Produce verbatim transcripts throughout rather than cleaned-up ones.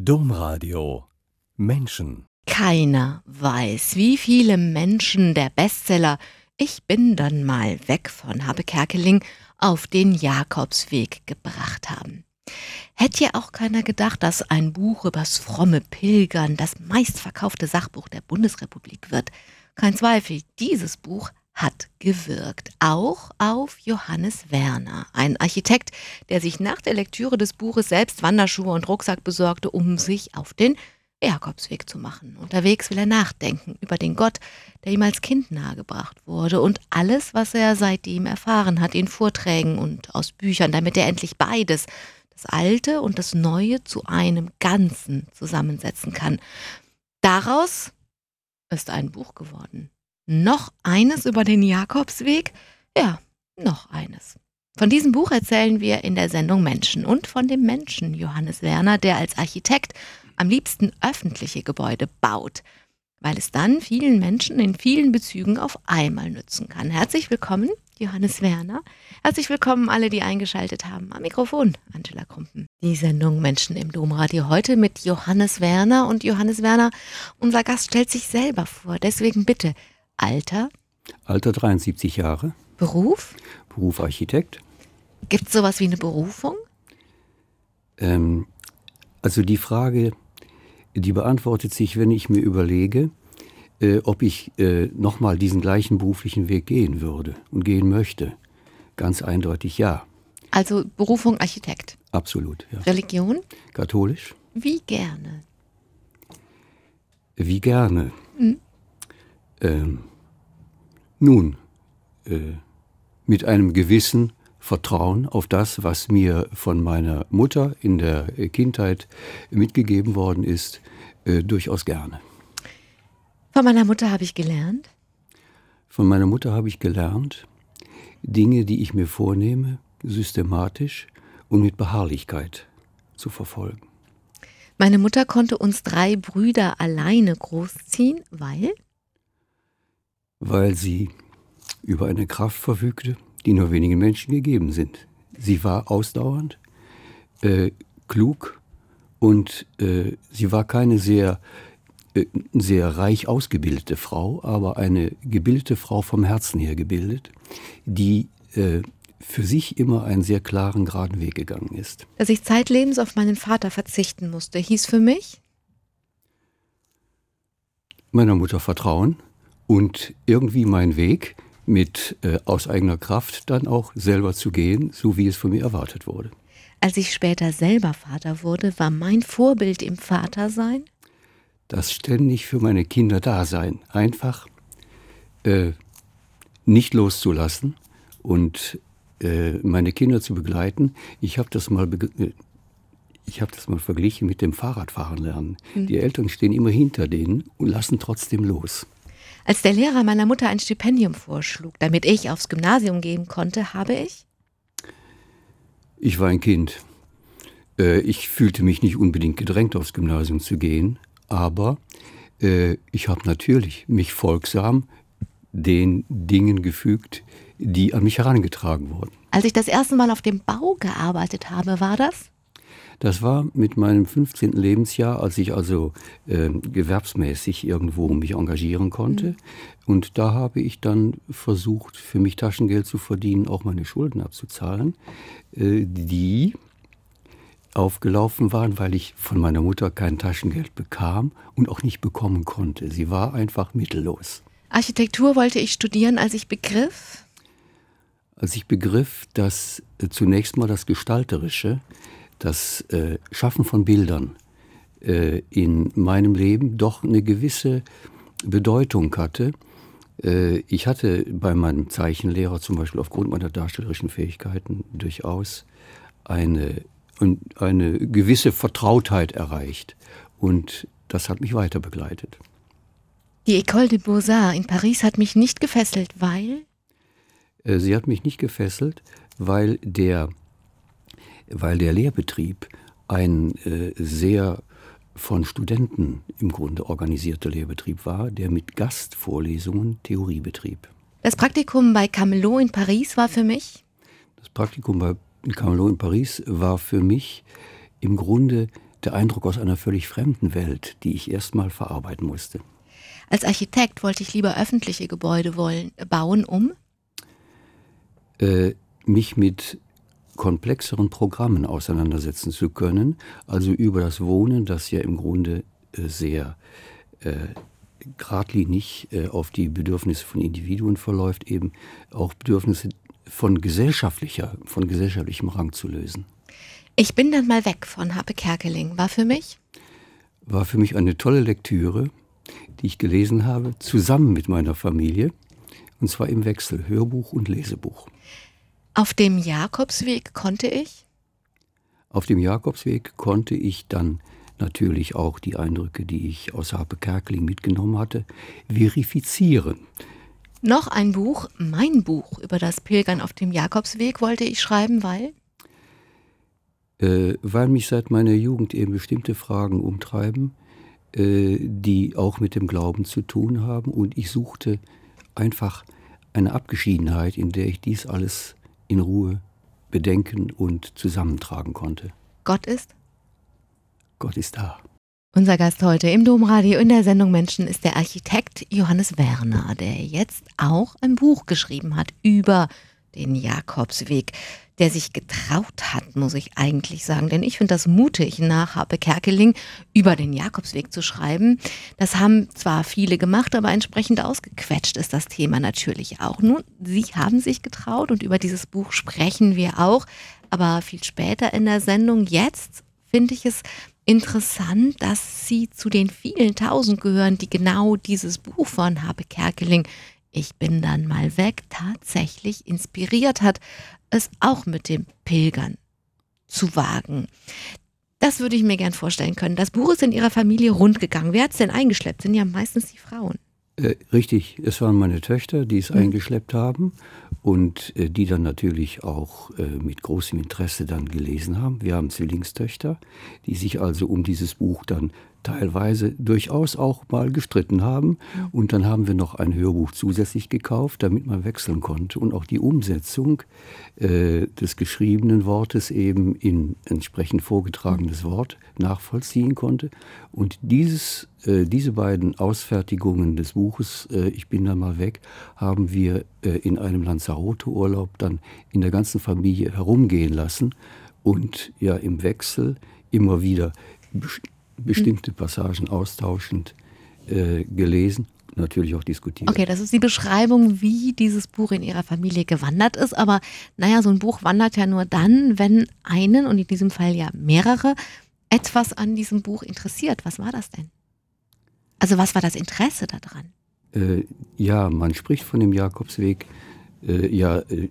Domradio Menschen. Keiner weiß, wie viele Menschen der Bestseller »Ich bin dann mal weg« von Habe Kerkeling auf den Jakobsweg gebracht haben. Hätte ja auch keiner gedacht, dass ein Buch übers fromme Pilgern das meistverkaufte Sachbuch der Bundesrepublik wird. Kein Zweifel, dieses Buch hat gewirkt, auch auf Johannes Werner, ein Architekt, der sich nach der Lektüre des Buches selbst Wanderschuhe und Rucksack besorgte, um sich auf den Jakobsweg zu machen. Unterwegs will er nachdenken über den Gott, der ihm als Kind nahegebracht wurde und alles, was er seitdem erfahren hat, in Vorträgen und aus Büchern, damit er endlich beides, das Alte und das Neue, zu einem Ganzen zusammensetzen kann. Daraus ist ein Buch geworden. Noch eines über den Jakobsweg? Ja, noch eines. Von diesem Buch erzählen wir in der Sendung Menschen und von dem Menschen Johannes Werner, der als Architekt am liebsten öffentliche Gebäude baut, weil es dann vielen Menschen in vielen Bezügen auf einmal nützen kann. Herzlich willkommen, Johannes Werner. Herzlich willkommen alle, die eingeschaltet haben. Am Mikrofon, Angela Krumpen. Die Sendung Menschen im Domradio heute mit Johannes Werner. Und Johannes Werner, unser Gast, stellt sich selber vor. Deswegen bitte, Alter? Alter dreiundsiebzig Jahre. Beruf? Beruf Architekt. Gibt es sowas wie eine Berufung? Ähm, also die Frage, die beantwortet sich, wenn ich mir überlege, äh, ob ich äh, nochmal diesen gleichen beruflichen Weg gehen würde und gehen möchte. Ganz eindeutig ja. Also Berufung Architekt? Absolut, ja. Religion? Katholisch. Wie gerne? Wie gerne? Hm. Ähm, nun, äh, mit einem gewissen Vertrauen auf das, was mir von meiner Mutter in der Kindheit mitgegeben worden ist, äh, durchaus gerne. Von meiner Mutter habe ich gelernt? Von meiner Mutter habe ich gelernt, Dinge, die ich mir vornehme, systematisch und mit Beharrlichkeit zu verfolgen. Meine Mutter konnte uns drei Brüder alleine großziehen, weil? Weil sie über eine Kraft verfügte, die nur wenigen Menschen gegeben sind. Sie war ausdauernd, äh, klug und äh, sie war keine sehr, äh, sehr reich ausgebildete Frau, aber eine gebildete Frau vom Herzen her gebildet, die äh, für sich immer einen sehr klaren, geraden Weg gegangen ist. Dass ich zeitlebens auf meinen Vater verzichten musste, hieß für mich? Meiner Mutter vertrauen und irgendwie meinen Weg mit äh, aus eigener Kraft dann auch selber zu gehen, so wie es von mir erwartet wurde. Als ich später selber Vater wurde, war mein Vorbild im Vatersein? Das ständig für meine Kinder da sein, einfach äh, nicht loszulassen und äh, meine Kinder zu begleiten. Ich habe das mal be- ich habe das mal verglichen mit dem Fahrradfahren lernen. Hm. Die Eltern stehen immer hinter denen und lassen trotzdem los. Als der Lehrer meiner Mutter ein Stipendium vorschlug, damit ich aufs Gymnasium gehen konnte, habe ich? Ich war ein Kind. Äh, ich fühlte mich nicht unbedingt gedrängt, aufs Gymnasium zu gehen, aber äh, ich habe natürlich mich folgsam den Dingen gefügt, die an mich herangetragen wurden. Als ich das erste Mal auf dem Bau gearbeitet habe, war das? Das war mit meinem fünfzehnten Lebensjahr, als ich also äh, gewerbsmäßig irgendwo mich engagieren konnte. Mhm. Und da habe ich dann versucht, für mich Taschengeld zu verdienen, auch meine Schulden abzuzahlen, äh, die aufgelaufen waren, weil ich von meiner Mutter kein Taschengeld bekam und auch nicht bekommen konnte. Sie war einfach mittellos. Architektur wollte ich studieren, als ich begriff? Als ich begriff, dass äh, zunächst mal das Gestalterische, das äh, Schaffen von Bildern äh, in meinem Leben doch eine gewisse Bedeutung hatte. Äh, ich hatte bei meinem Zeichenlehrer zum Beispiel aufgrund meiner darstellerischen Fähigkeiten durchaus eine, eine gewisse Vertrautheit erreicht. Und das hat mich weiter begleitet. Die École des Beaux-Arts in Paris hat mich nicht gefesselt, weil? Äh, sie hat mich nicht gefesselt, weil der weil der Lehrbetrieb ein äh, sehr von Studenten im Grunde organisierter Lehrbetrieb war, der mit Gastvorlesungen Theorie betrieb. Das Praktikum bei Camelot in Paris war für mich? Das Praktikum bei Camelot in Paris war für mich im Grunde der Eindruck aus einer völlig fremden Welt, die ich erst mal verarbeiten musste. Als Architekt wollte ich lieber öffentliche Gebäude wollen, bauen, um? Äh, mich mit komplexeren Programmen auseinandersetzen zu können, also über das Wohnen, das ja im Grunde äh, sehr äh, geradlinig äh, auf die Bedürfnisse von Individuen verläuft, eben auch Bedürfnisse von gesellschaftlicher, von gesellschaftlichem Rang zu lösen. Ich bin dann mal weg von Happe Kerkeling. War für mich? War für mich eine tolle Lektüre, die ich gelesen habe, zusammen mit meiner Familie, und zwar im Wechsel, Hörbuch und Lesebuch. Auf dem Jakobsweg konnte ich? Auf dem Jakobsweg konnte ich dann natürlich auch die Eindrücke, die ich aus Happe Kerkeling mitgenommen hatte, verifizieren. Noch ein Buch, mein Buch über das Pilgern auf dem Jakobsweg wollte ich schreiben, weil? Äh, weil mich seit meiner Jugend eben bestimmte Fragen umtreiben, äh, die auch mit dem Glauben zu tun haben. Und ich suchte einfach eine Abgeschiedenheit, in der ich dies alles in Ruhe bedenken und zusammentragen konnte. Gott ist? Gott ist da. Unser Gast heute im Domradio in der Sendung Menschen ist der Architekt Johannes Werner, der jetzt auch ein Buch geschrieben hat über den Jakobsweg, der sich getraut hat, muss ich eigentlich sagen. Denn ich finde das mutig, nach Happe Kerkeling über den Jakobsweg zu schreiben. Das haben zwar viele gemacht, aber entsprechend ausgequetscht ist das Thema natürlich auch. Nun, Sie haben sich getraut und über dieses Buch sprechen wir auch, aber viel später in der Sendung. Jetzt finde ich es interessant, dass Sie zu den vielen Tausend gehören, die genau dieses Buch von Happe Kerkeling, Ich bin dann mal weg, tatsächlich inspiriert hat, es auch mit dem Pilgern zu wagen. Das würde ich mir gern vorstellen können. Das Buch ist in Ihrer Familie rund gegangen. Wer hat es denn eingeschleppt? Sind ja meistens die Frauen. Äh, richtig, es waren meine Töchter, die es mhm. eingeschleppt haben und äh, die dann natürlich auch äh, mit großem Interesse dann gelesen haben. Wir haben Zwillingstöchter, die sich also um dieses Buch dann teilweise durchaus auch mal gestritten haben. Und dann haben wir noch ein Hörbuch zusätzlich gekauft, damit man wechseln konnte und auch die Umsetzung äh, des geschriebenen Wortes eben in entsprechend vorgetragenes Wort nachvollziehen konnte. Und dieses, äh, diese beiden Ausfertigungen des Buches, äh, Ich bin dann mal weg, haben wir äh, in einem Lanzarote-Urlaub dann in der ganzen Familie herumgehen lassen und ja im Wechsel immer wieder bestimmte Passagen austauschend äh, gelesen, natürlich auch diskutiert. Okay, das ist die Beschreibung, wie dieses Buch in Ihrer Familie gewandert ist. Aber naja, so ein Buch wandert ja nur dann, wenn einen, und in diesem Fall ja mehrere, etwas an diesem Buch interessiert. Was war das denn? Also was war das Interesse daran? Äh, ja, man spricht von dem Jakobsweg äh, ja äh,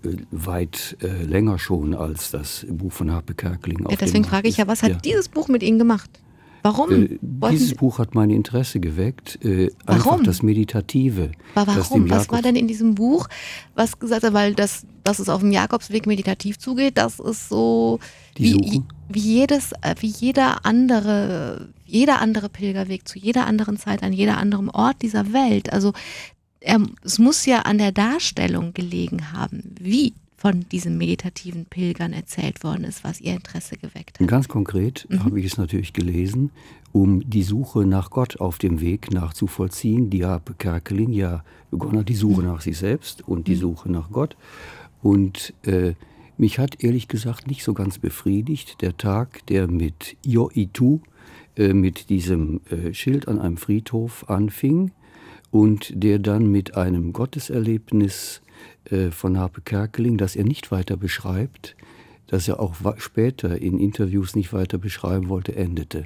weit äh, länger schon als das Buch von Happe Kerkeling. Ja, deswegen frage ich ja, was hat ja. dieses Buch mit Ihnen gemacht? Warum? Äh, dieses Buch hat mein Interesse geweckt. Äh, einfach warum? Das Meditative. Aber warum? Was war denn in diesem Buch, was gesagt hat, weil das, dass es auf dem Jakobsweg meditativ zugeht, das ist so wie, wie, jedes, wie jeder andere, jeder andere Pilgerweg zu jeder anderen Zeit, an jeder anderen Ort dieser Welt. Also er, es muss ja an der Darstellung gelegen haben, wie von diesem meditativen Pilgern erzählt worden ist, was ihr Interesse geweckt hat. Ganz konkret mhm. habe ich es natürlich gelesen, um die Suche nach Gott auf dem Weg nachzuvollziehen. Die Happe Kerkeling ja begonnen hat, die Suche mhm. nach sich selbst und die mhm. Suche nach Gott. Und äh, mich hat ehrlich gesagt nicht so ganz befriedigt der Tag, der mit Yo Itu, äh, mit diesem äh, Schild an einem Friedhof anfing und der dann mit einem Gotteserlebnis von Happe Kerkeling, das er nicht weiter beschreibt, das er auch später in Interviews nicht weiter beschreiben wollte, endete.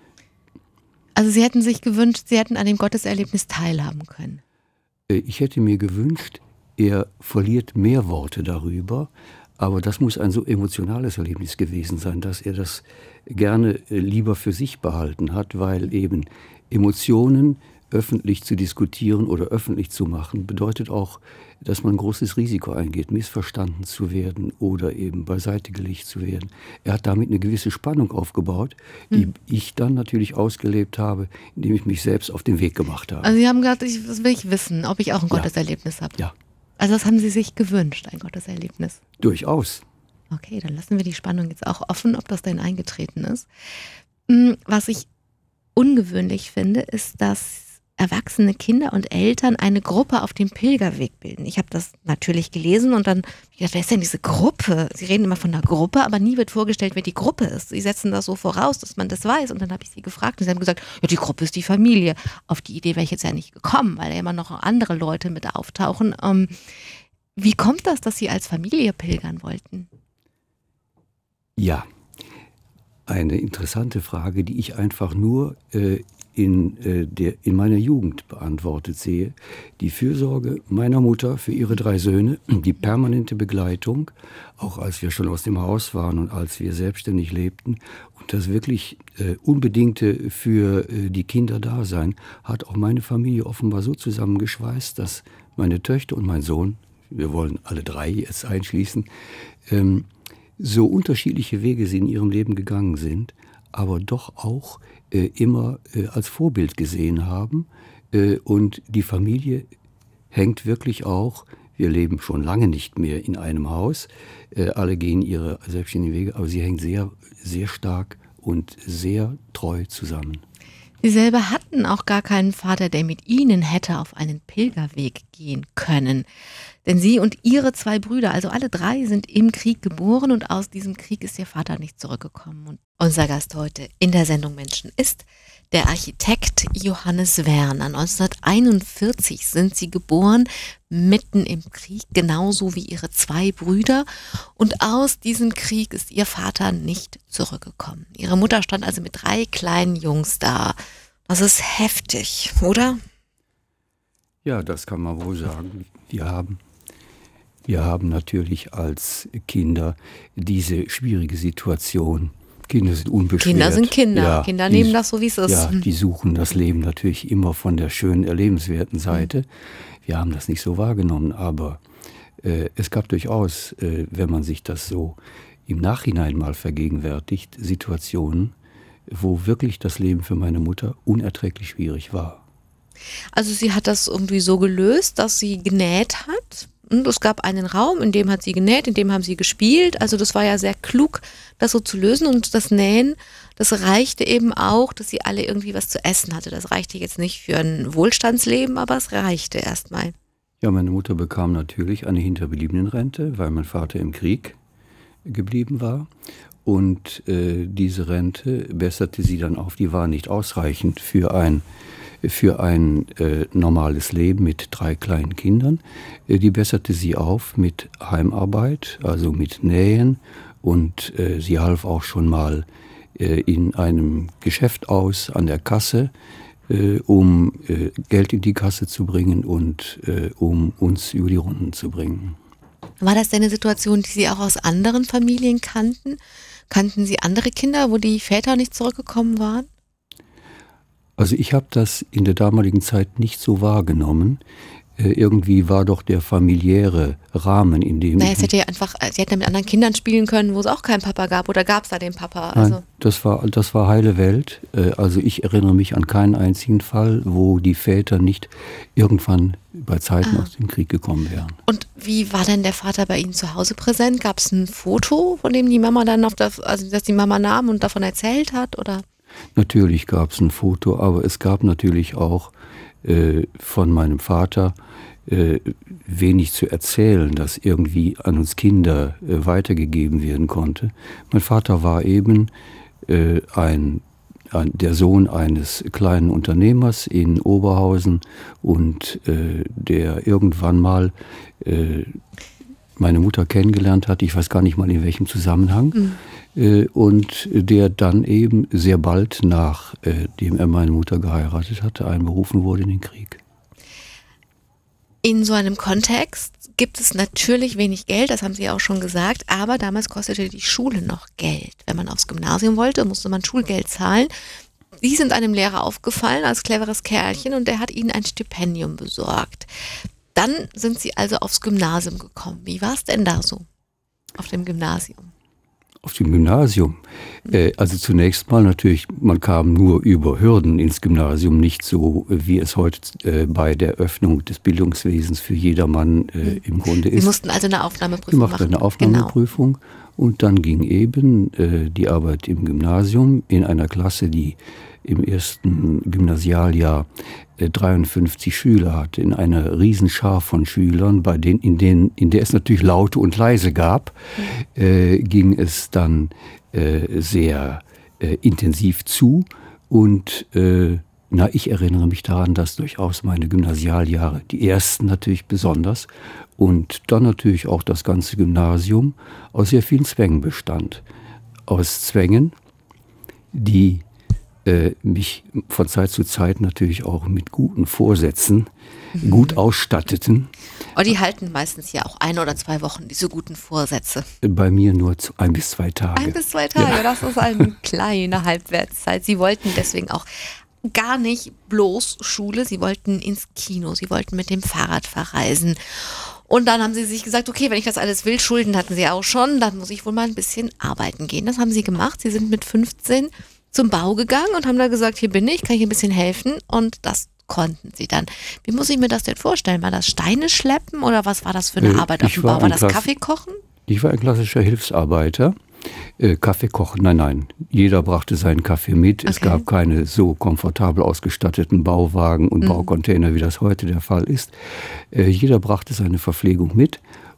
Also Sie hätten sich gewünscht, Sie hätten an dem Gotteserlebnis teilhaben können? Ich hätte mir gewünscht, er verliert mehr Worte darüber, aber das muss ein so emotionales Erlebnis gewesen sein, dass er das gerne lieber für sich behalten hat, weil eben Emotionen öffentlich zu diskutieren oder öffentlich zu machen, bedeutet auch, dass man ein großes Risiko eingeht, missverstanden zu werden oder eben beiseite gelegt zu werden. Er hat damit eine gewisse Spannung aufgebaut, die hm. ich dann natürlich ausgelebt habe, indem ich mich selbst auf den Weg gemacht habe. Also Sie haben gesagt, ich, das will ich wissen, ob ich auch ein ja. Gotteserlebnis habe. Ja. Also das haben Sie sich gewünscht, ein Gotteserlebnis? Durchaus. Okay, dann lassen wir die Spannung jetzt auch offen, ob das denn eingetreten ist. Was ich ungewöhnlich finde, ist, dass erwachsene Kinder und Eltern eine Gruppe auf dem Pilgerweg bilden. Ich habe das natürlich gelesen und dann hab ich gedacht, wer ist denn diese Gruppe? Sie reden immer von einer Gruppe, aber nie wird vorgestellt, wer die Gruppe ist. Sie setzen das so voraus, dass man das weiß. Und dann habe ich sie gefragt und sie haben gesagt, ja, die Gruppe ist die Familie. Auf die Idee wäre ich jetzt ja nicht gekommen, weil ja immer noch andere Leute mit auftauchen. Ähm, wie kommt das, dass Sie als Familie pilgern wollten? Ja, eine interessante Frage, die ich einfach nur äh, in, äh, der, in meiner Jugend beantwortet sehe. Die Fürsorge meiner Mutter für ihre drei Söhne, die permanente Begleitung, auch als wir schon aus dem Haus waren und als wir selbstständig lebten, und das wirklich äh, Unbedingte für äh, die Kinder Dasein, hat auch meine Familie offenbar so zusammengeschweißt, dass meine Töchter und mein Sohn, wir wollen alle drei jetzt einschließen, ähm, so unterschiedliche Wege sie in ihrem Leben gegangen sind, aber doch auch äh, immer äh, als Vorbild gesehen haben. Äh, und die Familie hängt wirklich auch, wir leben schon lange nicht mehr in einem Haus, äh, alle gehen ihre selbstständigen Wege, aber sie hängt sehr, sehr stark und sehr treu zusammen. Sie selber hatten auch gar keinen Vater, der mit Ihnen hätte auf einen Pilgerweg gehen können. Denn Sie und Ihre zwei Brüder, also alle drei, sind im Krieg geboren und aus diesem Krieg ist Ihr Vater nicht zurückgekommen. Und unser Gast heute in der Sendung Menschen ist der Architekt Johannes Werner. neunzehnhunderteinundvierzig sind Sie geboren, mitten im Krieg, genauso wie Ihre zwei Brüder. Und aus diesem Krieg ist Ihr Vater nicht zurückgekommen. Ihre Mutter stand also mit drei kleinen Jungs da. Das ist heftig, oder? Ja, das kann man wohl sagen. Wir haben, wir haben natürlich als Kinder diese schwierige Situation. Kinder sind unbeschwert. Kinder sind Kinder. Ja, Kinder die, nehmen das so, wie es ist. Ja, die suchen das Leben natürlich immer von der schönen, erlebenswerten Seite. Wir haben das nicht so wahrgenommen, aber äh, es gab durchaus, äh, wenn man sich das so im Nachhinein mal vergegenwärtigt, Situationen, wo wirklich das Leben für meine Mutter unerträglich schwierig war. Also sie hat das irgendwie so gelöst, dass sie genäht hat. Und es gab einen Raum, in dem hat sie genäht, in dem haben sie gespielt. Also das war ja sehr klug, das so zu lösen. Und das Nähen, das reichte eben auch, dass sie alle irgendwie was zu essen hatte. Das reichte jetzt nicht für ein Wohlstandsleben, aber es reichte erstmal. Ja, meine Mutter bekam natürlich eine Hinterbliebenenrente, weil mein Vater im Krieg geblieben war. Und äh, diese Rente besserte sie dann auf. Die war nicht ausreichend für ein für ein äh, normales Leben mit drei kleinen Kindern. Äh, die besserte sie auf mit Heimarbeit, also mit Nähen. Und äh, sie half auch schon mal äh, in einem Geschäft aus, an der Kasse, äh, um äh, Geld in die Kasse zu bringen und äh, um uns über die Runden zu bringen. War das denn eine Situation, die Sie auch aus anderen Familien kannten? Kannten Sie andere Kinder, wo die Väter nicht zurückgekommen waren? Also ich habe das in der damaligen Zeit nicht so wahrgenommen. Äh, irgendwie war doch der familiäre Rahmen, in dem... Naja, es hätte ja einfach, Sie hätten ja mit anderen Kindern spielen können, wo es auch keinen Papa gab. Oder gab es da den Papa? Nein, Also. das war, das war heile Welt. Äh, also ich erinnere mich an keinen einzigen Fall, wo die Väter nicht irgendwann bei Zeiten ah. aus dem Krieg gekommen wären. Und wie war denn der Vater bei Ihnen zu Hause präsent? Gab es ein Foto, von dem die Mama dann auf das, also das die Mama nahm und davon erzählt hat? Oder? Natürlich gab es ein Foto, aber es gab natürlich auch äh, von meinem Vater äh, wenig zu erzählen, das irgendwie an uns Kinder äh, weitergegeben werden konnte. Mein Vater war eben äh, ein, ein, der Sohn eines kleinen Unternehmers in Oberhausen und äh, der irgendwann mal äh, meine Mutter kennengelernt hat, ich weiß gar nicht mal in welchem Zusammenhang, mhm. äh, und der dann eben sehr bald, nachdem äh, er meine Mutter geheiratet hatte, einberufen wurde in den Krieg. In so einem Kontext gibt es natürlich wenig Geld, das haben Sie ja auch schon gesagt, aber damals kostete die Schule noch Geld. Wenn man aufs Gymnasium wollte, musste man Schulgeld zahlen. Sie sind einem Lehrer aufgefallen als cleveres Kerlchen und der hat Ihnen ein Stipendium besorgt. Dann sind Sie also aufs Gymnasium gekommen. Wie war es denn da so auf dem Gymnasium? Auf dem Gymnasium. Äh, also zunächst mal natürlich, man kam nur über Hürden ins Gymnasium, nicht so, wie es heute äh, bei der Öffnung des Bildungswesens für jedermann äh, im Grunde ist. Sie mussten also eine Aufnahmeprüfung machen. Sie machten eine Aufnahmeprüfung genau. Und dann ging eben äh, die Arbeit im Gymnasium in einer Klasse, die im ersten Gymnasialjahr äh, dreiundfünfzig Schüler hatte, in einer Riesenschar von Schülern, bei denen, in, denen, in der es natürlich laute und leise gab, mhm. äh, ging es dann äh, sehr äh, intensiv zu. Und äh, na, ich erinnere mich daran, dass durchaus meine Gymnasialjahre, die ersten natürlich besonders, und dann natürlich auch das ganze Gymnasium aus sehr vielen Zwängen bestand. Aus Zwängen, die äh, mich von Zeit zu Zeit natürlich auch mit guten Vorsätzen mhm. gut ausstatteten. Oh, die halten meistens ja auch ein oder zwei Wochen, diese guten Vorsätze. Bei mir nur zu ein bis zwei Tage. Ein bis zwei Tage, ja. Das ist eine kleine Halbwertszeit. Sie wollten deswegen auch gar nicht bloß Schule, sie wollten ins Kino, sie wollten mit dem Fahrrad verreisen. Und dann haben sie sich gesagt, okay, wenn ich das alles will, Schulden hatten sie auch schon, dann muss ich wohl mal ein bisschen arbeiten gehen. Das haben sie gemacht. Sie sind mit fünfzehn zum Bau gegangen und haben da gesagt, hier bin ich, kann ich ein bisschen helfen. Und das konnten sie dann. Wie muss ich mir das denn vorstellen? War das Steine schleppen oder was war das für eine äh, Arbeit auf dem Bau? War das Kaffee kochen? Ich war ein klassischer Hilfsarbeiter. Äh, Kaffee kochen, nein, nein. Jeder brachte seinen Kaffee mit. Okay. Es gab keine so komfortabel ausgestatteten Bauwagen und mhm. Baucontainer, wie das heute der Fall ist. Äh, jeder brachte seine Verpflegung mit.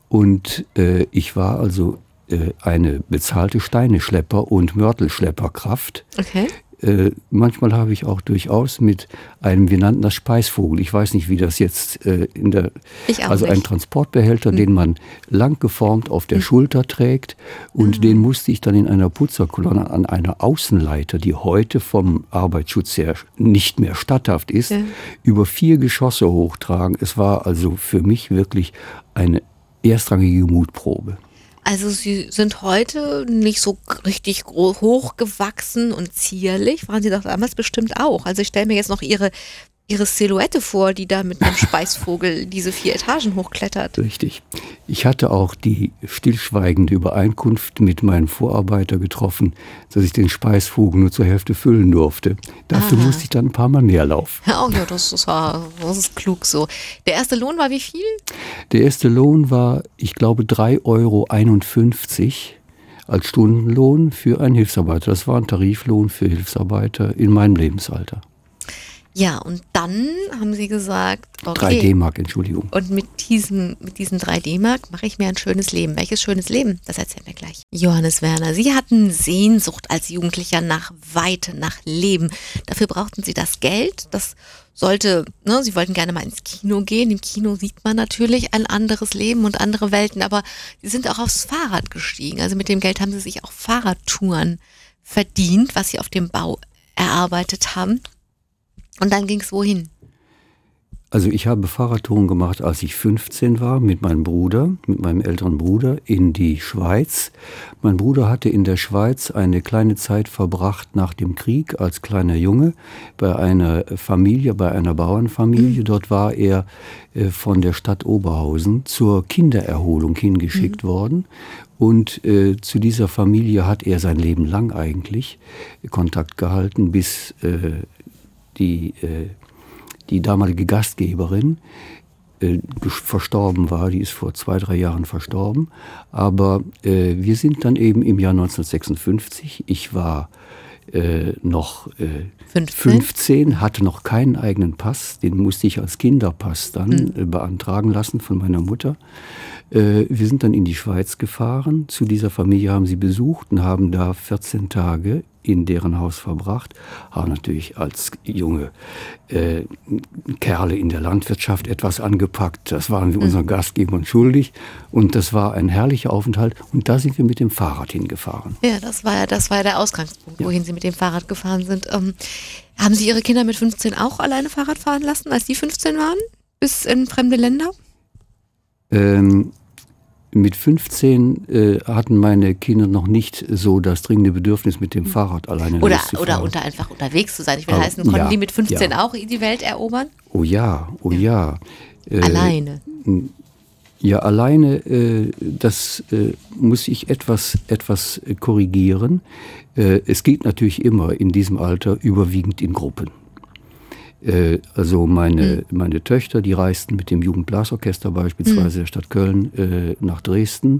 Und äh, ich war also äh, eine bezahlte Steineschlepper- und Mörtelschlepperkraft. Okay. Äh, manchmal habe ich auch durchaus mit einem, wir nannten das Speisvogel, ich weiß nicht, wie das jetzt äh, in der, also ein Transportbehälter, hm. den man lang geformt auf der hm. Schulter trägt und ah. den musste ich dann in einer Putzerkolonne an einer Außenleiter, die heute vom Arbeitsschutz her nicht mehr statthaft ist, ja. über vier Geschosse hochtragen. Es war also für mich wirklich eine erstrangige Mutprobe. Also Sie sind heute nicht so richtig hoch gewachsen und zierlich, waren Sie doch damals bestimmt auch. Also ich stelle mir jetzt noch Ihre, Ihre Silhouette vor, die da mit einem Speisvogel diese vier Etagen hochklettert. Richtig. Ich hatte auch die stillschweigende Übereinkunft mit meinem Vorarbeiter getroffen, dass ich den Speisvogel nur zur Hälfte füllen durfte. Dafür Aha. musste ich dann ein paar Mal mehr laufen. Ja, oh ja, das ist, das ist klug so. Der erste Lohn war wie viel? Der erste Lohn war, ich glaube, drei Euro einundfünfzig als Stundenlohn für einen Hilfsarbeiter. Das war ein Tariflohn für Hilfsarbeiter in meinem Lebensalter. Ja, und dann haben Sie gesagt, okay. drei D-Mark, Entschuldigung. Und mit diesen, mit diesen drei D-Mark mache ich mir ein schönes Leben. Welches schönes Leben? Das erzählen wir gleich. Johannes Werner, Sie hatten Sehnsucht als Jugendlicher nach Weite, nach Leben. Dafür brauchten Sie das Geld. Das sollte, ne, Sie wollten gerne mal ins Kino gehen. Im Kino sieht man natürlich ein anderes Leben und andere Welten. Aber Sie sind auch aufs Fahrrad gestiegen. Also mit dem Geld haben Sie sich auch Fahrradtouren verdient, was Sie auf dem Bau erarbeitet haben. Und dann ging es wohin? Also ich habe Fahrradtouren gemacht, als ich fünfzehn war, mit meinem Bruder, mit meinem älteren Bruder in die Schweiz. Mein Bruder hatte in der Schweiz eine kleine Zeit verbracht nach dem Krieg als kleiner Junge bei einer Familie, bei einer Bauernfamilie. Mhm. Dort war er äh, von der Stadt Oberhausen zur Kindererholung hingeschickt mhm. worden. Und äh, zu dieser Familie hat er sein Leben lang eigentlich Kontakt gehalten, bis äh, die, äh, die damalige Gastgeberin äh, verstorben war. Die ist vor zwei, drei Jahren verstorben. Aber äh, wir sind dann eben im Jahr neunzehnhundertsechsundfünfzig. Ich war äh, noch äh, fünfzehn? fünfzehn, hatte noch keinen eigenen Pass. Den musste ich als Kinderpass dann mhm. äh, beantragen lassen von meiner Mutter. Äh, wir sind dann in die Schweiz gefahren. Zu dieser Familie haben sie besucht und haben da vierzehn Tage in deren Haus verbracht, haben natürlich als junge äh, Kerle in der Landwirtschaft etwas angepackt. Das waren wir unseren Gastgebern schuldig und das war ein herrlicher Aufenthalt und da sind wir mit dem Fahrrad hingefahren. Ja, das war ja, das war ja der Ausgangspunkt, ja. wohin Sie mit dem Fahrrad gefahren sind. Ähm, haben Sie Ihre Kinder mit fünfzehn auch alleine Fahrrad fahren lassen, als die fünfzehn waren, bis in fremde Länder? Ähm, Mit fünfzehn äh, hatten meine Kinder noch nicht so das dringende Bedürfnis, mit dem Fahrrad alleine oder, loszufahren. Oder unter, einfach unterwegs zu sein. Ich will Aber, heißen, konnten ja, die mit fünfzehn ja. auch die Welt erobern? Oh ja, oh ja. ja. Äh, Alleine? Ja, alleine, äh, das äh, muss ich etwas, etwas korrigieren. Äh, es geht natürlich immer in diesem Alter überwiegend in Gruppen. Äh, also meine, mhm. meine Töchter, die reisten mit dem Jugendblasorchester beispielsweise mhm. der Stadt Köln äh, nach Dresden,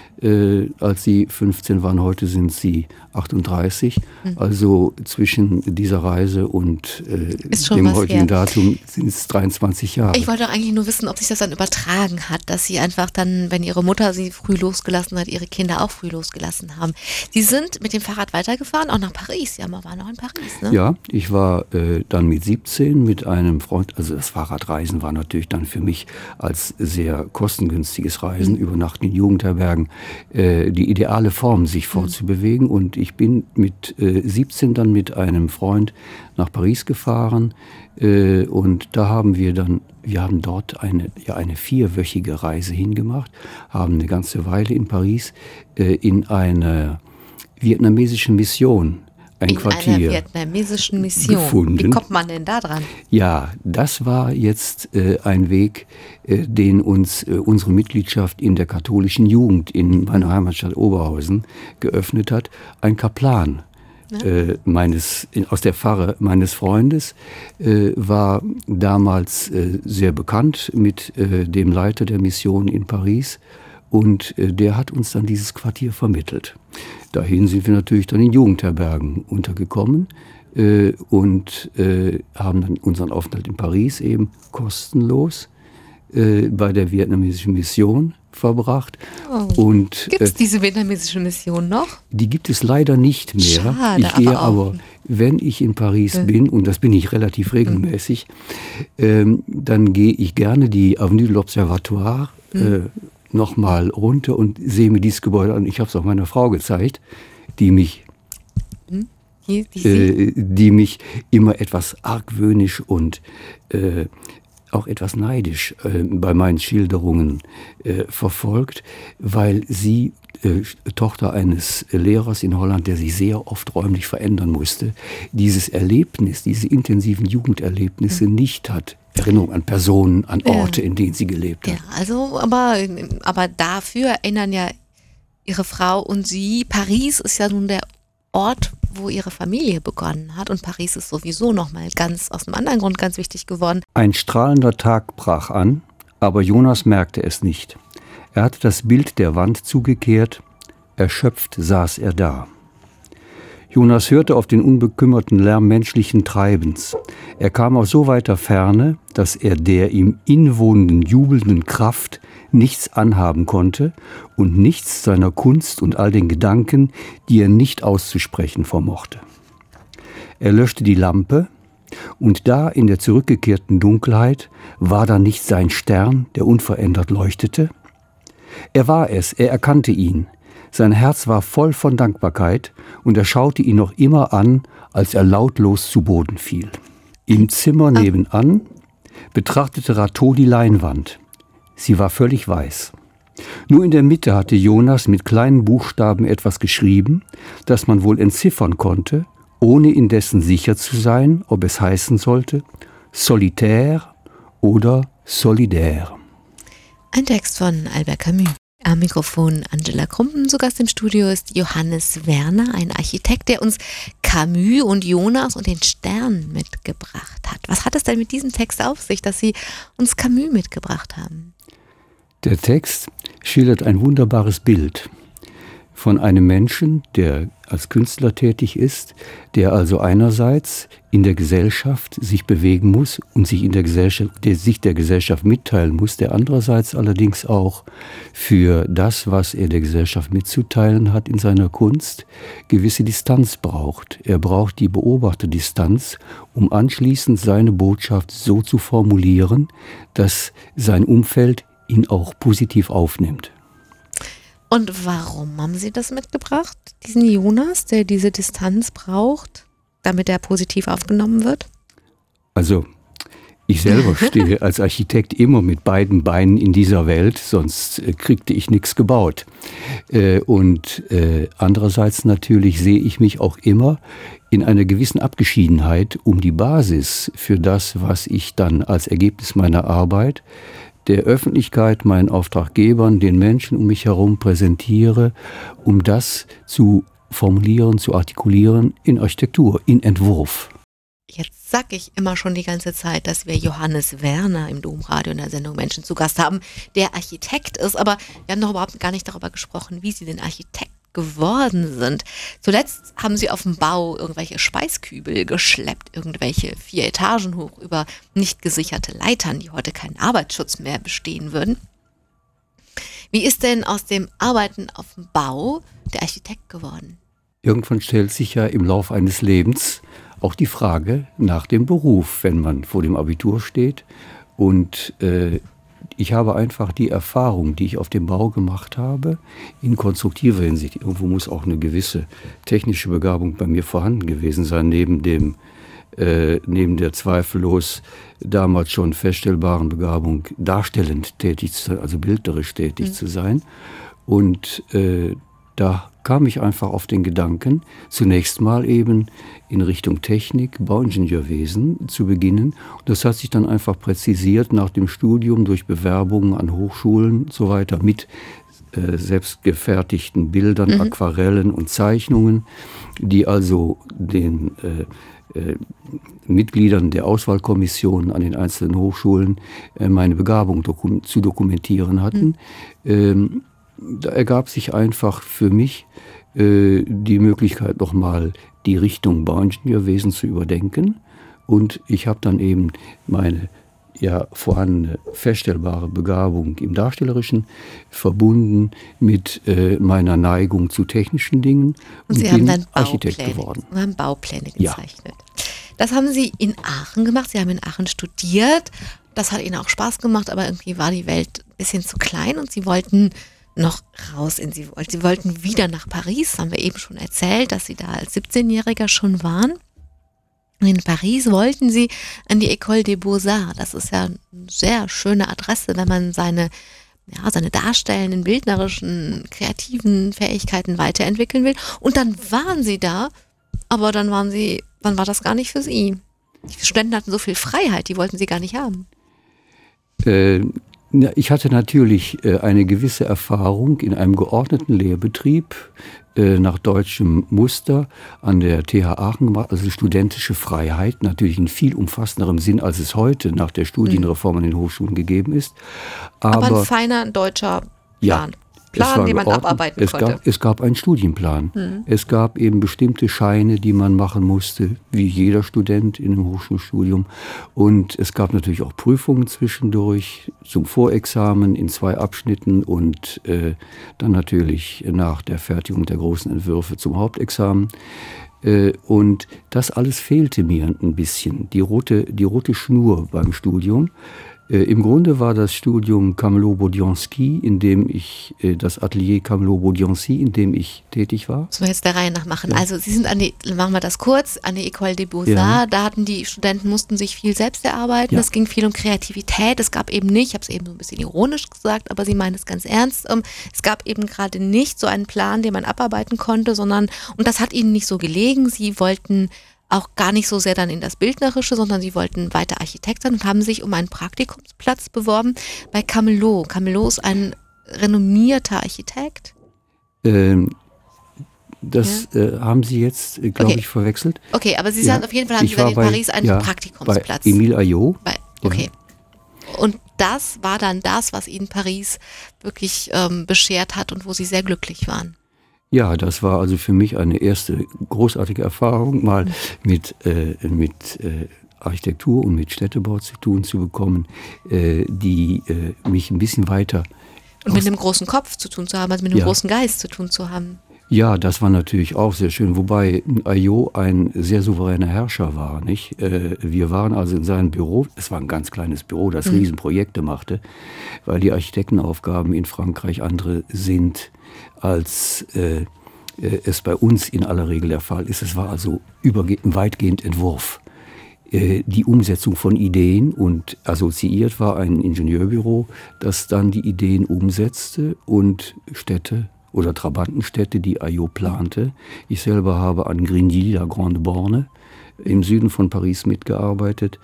äh, als sie fünfzehn waren. Heute sind sie achtunddreißig. Mhm. Also zwischen dieser Reise und äh, dem heutigen her. Datum sind es dreiundzwanzig Jahre. Ich wollte doch eigentlich nur wissen, ob sich das dann übertragen hat, dass sie einfach dann, wenn ihre Mutter sie früh losgelassen hat, ihre Kinder auch früh losgelassen haben. Sie sind mit dem Fahrrad weitergefahren, auch nach Paris. Ja, man war noch in Paris, ne? Ja, ich war äh, dann mit siebzehn mit einem Freund, also das Fahrradreisen war natürlich dann für mich als sehr kostengünstiges Reisen, mhm. übernachten in Jugendherbergen, äh, die ideale Form, sich fortzubewegen. Und ich bin mit äh, siebzehn dann mit einem Freund nach Paris gefahren äh, und da haben wir dann, wir haben dort eine, ja, eine vierwöchige Reise hingemacht, haben eine ganze Weile in Paris äh, in einer vietnamesischen Mission ein in Quartier einer vietnamesischen Mission gefunden. Wie kommt man denn da dran? Ja, das war jetzt äh, ein Weg, äh, den uns äh, unsere Mitgliedschaft in der katholischen Jugend in meiner Heimatstadt Oberhausen geöffnet hat. Ein Kaplan ja. äh, meines, in, aus der Pfarre meines Freundes äh, war damals äh, sehr bekannt mit äh, dem Leiter der Mission in Paris. Und äh, der hat uns dann dieses Quartier vermittelt. Dahin sind wir natürlich dann in Jugendherbergen untergekommen äh, und äh, haben dann unseren Aufenthalt in Paris eben kostenlos äh, bei der vietnamesischen Mission verbracht. Oh. Gibt es äh, diese vietnamesische Mission noch? Die gibt es leider nicht mehr. Schade, ich gehe aber, aber, wenn ich in Paris mhm. bin, und das bin ich relativ regelmäßig, mhm. ähm, dann gehe ich gerne die Avenue de l'Observatoire mhm. äh, nochmal runter und sehe mir dieses Gebäude an. Ich habe es auch meiner Frau gezeigt, die mich, hm? die, die, äh, die mich immer etwas argwöhnisch und äh, auch etwas neidisch äh, bei meinen Schilderungen äh, verfolgt, weil sie äh, Tochter eines Lehrers in Holland, der sich sehr oft räumlich verändern musste, dieses Erlebnis, diese intensiven Jugenderlebnisse mhm. nicht hat. Erinnerung an Personen, an Orte, ja. in denen sie gelebt hat. Ja, also, aber, aber dafür erinnern ja ihre Frau und sie. Paris ist ja nun der Ort, wo ihre Familie begonnen hat. Und Paris ist sowieso nochmal ganz aus einem anderen Grund ganz wichtig geworden. Ein strahlender Tag brach an, aber Jonas merkte es nicht. Er hatte das Bild der Wand zugekehrt, erschöpft saß er da. Jonas hörte auf den unbekümmerten Lärm menschlichen Treibens. Er kam aus so weiter Ferne, dass er der ihm inwohnenden jubelnden Kraft nichts anhaben konnte und nichts seiner Kunst und all den Gedanken, die er nicht auszusprechen vermochte. Er löschte die Lampe, und da in der zurückgekehrten Dunkelheit war da nicht sein Stern, der unverändert leuchtete? Er war es, er erkannte ihn. Sein Herz war voll von Dankbarkeit und er schaute ihn noch immer an, als er lautlos zu Boden fiel. Im Zimmer nebenan betrachtete Rateau die Leinwand. Sie war völlig weiß. Nur in der Mitte hatte Jonas mit kleinen Buchstaben etwas geschrieben, das man wohl entziffern konnte, ohne indessen sicher zu sein, ob es heißen sollte Solitaire oder Solidaire. Ein Text von Albert Camus. Am Mikrofon Angela Krumpen. Zu Gast im Studio ist Johannes Werner, ein Architekt, der uns Camus und Jonas und den Stern mitgebracht hat. Was hat es denn mit diesem Text auf sich, dass Sie uns Camus mitgebracht haben? Der Text schildert ein wunderbares Bild von einem Menschen, der als Künstler tätig ist, der also einerseits in der Gesellschaft sich bewegen muss und sich in der Gesellschaft, der sich der Gesellschaft mitteilen muss, der andererseits allerdings auch für das, was er der Gesellschaft mitzuteilen hat in seiner Kunst, gewisse Distanz braucht. Er braucht die Beobachterdistanz, um anschließend seine Botschaft so zu formulieren, dass sein Umfeld ihn auch positiv aufnimmt. Und warum haben Sie das mitgebracht, diesen Jonas, der diese Distanz braucht, damit er positiv aufgenommen wird? Also, ich selber stehe als Architekt immer mit beiden Beinen in dieser Welt, sonst äh, kriegte ich nichts gebaut. Äh, und äh, andererseits natürlich sehe ich mich auch immer in einer gewissen Abgeschiedenheit um die Basis für das, was ich dann als Ergebnis meiner Arbeit der Öffentlichkeit, meinen Auftraggebern, den Menschen um mich herum präsentiere, um das zu formulieren, zu artikulieren in Architektur, in Entwurf. Jetzt sag ich immer schon die ganze Zeit, dass wir Johannes Werner im Domradio in der Sendung Menschen zu Gast haben, der Architekt ist, aber wir haben noch überhaupt gar nicht darüber gesprochen, wie Sie denn Architekt geworden sind. Zuletzt haben Sie auf dem Bau irgendwelche Speiskübel geschleppt, irgendwelche vier Etagen hoch über nicht gesicherte Leitern, die heute keinen Arbeitsschutz mehr bestehen würden. Wie ist denn aus dem Arbeiten auf dem Bau der Architekt geworden? Irgendwann stellt sich ja im Lauf eines Lebens auch die Frage nach dem Beruf, wenn man vor dem Abitur steht. Und äh, ich habe einfach die Erfahrung, die ich auf dem Bau gemacht habe, in konstruktiver Hinsicht. Irgendwo muss auch eine gewisse technische Begabung bei mir vorhanden gewesen sein, neben dem äh, neben der zweifellos damals schon feststellbaren Begabung, darstellend tätig zu sein, also bildnerisch tätig mhm. zu sein. Und äh, da kam ich einfach auf den Gedanken, zunächst mal eben in Richtung Technik, Bauingenieurwesen zu beginnen. Und das hat sich dann einfach präzisiert nach dem Studium durch Bewerbungen an Hochschulen und so weiter mit äh, selbstgefertigten Bildern, mhm. Aquarellen und Zeichnungen, die also den äh, äh, Mitgliedern der Auswahlkommissionen an den einzelnen Hochschulen äh, meine Begabung dokum- zu dokumentieren hatten. Mhm. Ähm, Da ergab sich einfach für mich äh, die Möglichkeit, nochmal die Richtung Bauingenieurwesen zu überdenken. Und ich habe dann eben meine ja vorhandene feststellbare Begabung im Darstellerischen verbunden mit äh, meiner Neigung zu technischen Dingen und, und Sie bin haben dann Architekt Baupläne, geworden. Sie haben Baupläne gezeichnet. Ja. Das haben Sie in Aachen gemacht. Sie haben in Aachen studiert. Das hat Ihnen auch Spaß gemacht, aber irgendwie war die Welt ein bisschen zu klein und Sie wollten noch raus in sie wollten. Sie wollten wieder nach Paris, haben wir eben schon erzählt, dass Sie da als siebzehnjähriger schon waren. In Paris wollten Sie an die École des Beaux-Arts. Das ist ja eine sehr schöne Adresse, wenn man seine, ja, seine darstellenden, bildnerischen, kreativen Fähigkeiten weiterentwickeln will. Und dann waren Sie da, aber dann waren Sie, dann war das gar nicht für Sie. Die Studenten hatten so viel Freiheit, die wollten Sie gar nicht haben. Äh, Ich hatte natürlich äh, eine gewisse Erfahrung in einem geordneten Lehrbetrieb äh, nach deutschem Muster an der T H Aachen gemacht, also studentische Freiheit, natürlich in viel umfassenderem Sinn, als es heute nach der Studienreform an den Hochschulen gegeben ist. Aber, Aber ein feiner deutscher Plan. Ja. Plan, den man abarbeiten es konnte. Gab, es gab einen Studienplan. Mhm. Es gab eben bestimmte Scheine, die man machen musste, wie jeder Student in einem Hochschulstudium. Und es gab natürlich auch Prüfungen zwischendurch zum Vorexamen in zwei Abschnitten und äh, dann natürlich nach der Fertigung der großen Entwürfe zum Hauptexamen. Äh, und das alles fehlte mir ein bisschen, die rote, die rote Schnur beim Studium. Äh, Im Grunde war das Studium Camelot-Bodianski, in dem ich, äh, das Atelier Camelot-Bodiancy, in dem ich tätig war. Müssen wir jetzt der Reihe nach machen. Ja. Also Sie sind an die, machen wir das kurz, an die École des Beaux-Arts, ja. Da hatten die Studenten, mussten sich viel selbst erarbeiten, ja. Es ging viel um Kreativität, es gab eben nicht, ich habe es eben so ein bisschen ironisch gesagt, aber Sie meinen es ganz ernst, es gab eben gerade nicht so einen Plan, den man abarbeiten konnte, sondern, und das hat Ihnen nicht so gelegen, Sie wollten auch gar nicht so sehr dann in das Bildnerische, sondern sie wollten weiter Architekt sein und haben sich um einen Praktikumsplatz beworben bei Camelot. Camelot ist ein renommierter Architekt. Ähm, das ja. äh, haben Sie jetzt, äh, glaube okay. ich, verwechselt. Okay, aber Sie ja. sagen auf jeden Fall, haben ich Sie dann in bei, Paris einen ja, Praktikumsplatz. Bei Émile Ayot. Bei, okay. Ja. Und das war dann das, was Ihnen Paris wirklich ähm, beschert hat und wo Sie sehr glücklich waren. Ja, das war also für mich eine erste großartige Erfahrung, mal mit, äh, mit äh, Architektur und mit Städtebau zu tun zu bekommen, äh, die äh, mich ein bisschen weiter... Und mit einem großen Kopf zu tun zu haben, also mit einem ja. großen Geist zu tun zu haben. Ja, das war natürlich auch sehr schön, wobei Ayot ein sehr souveräner Herrscher war, nicht? Äh, wir waren also in seinem Büro, es war ein ganz kleines Büro, das mhm. Riesenprojekte machte, weil die Architektenaufgaben in Frankreich andere sind, als äh, es bei uns in aller Regel der Fall ist. Es war also überge- weitgehend Entwurf. Äh, die Umsetzung von Ideen, und assoziiert war ein Ingenieurbüro, das dann die Ideen umsetzte und Städte oder Trabantenstädte, die Ayot plante. Ich selber habe an Grigny, la Grande Borne, im Süden von Paris mitgearbeitet.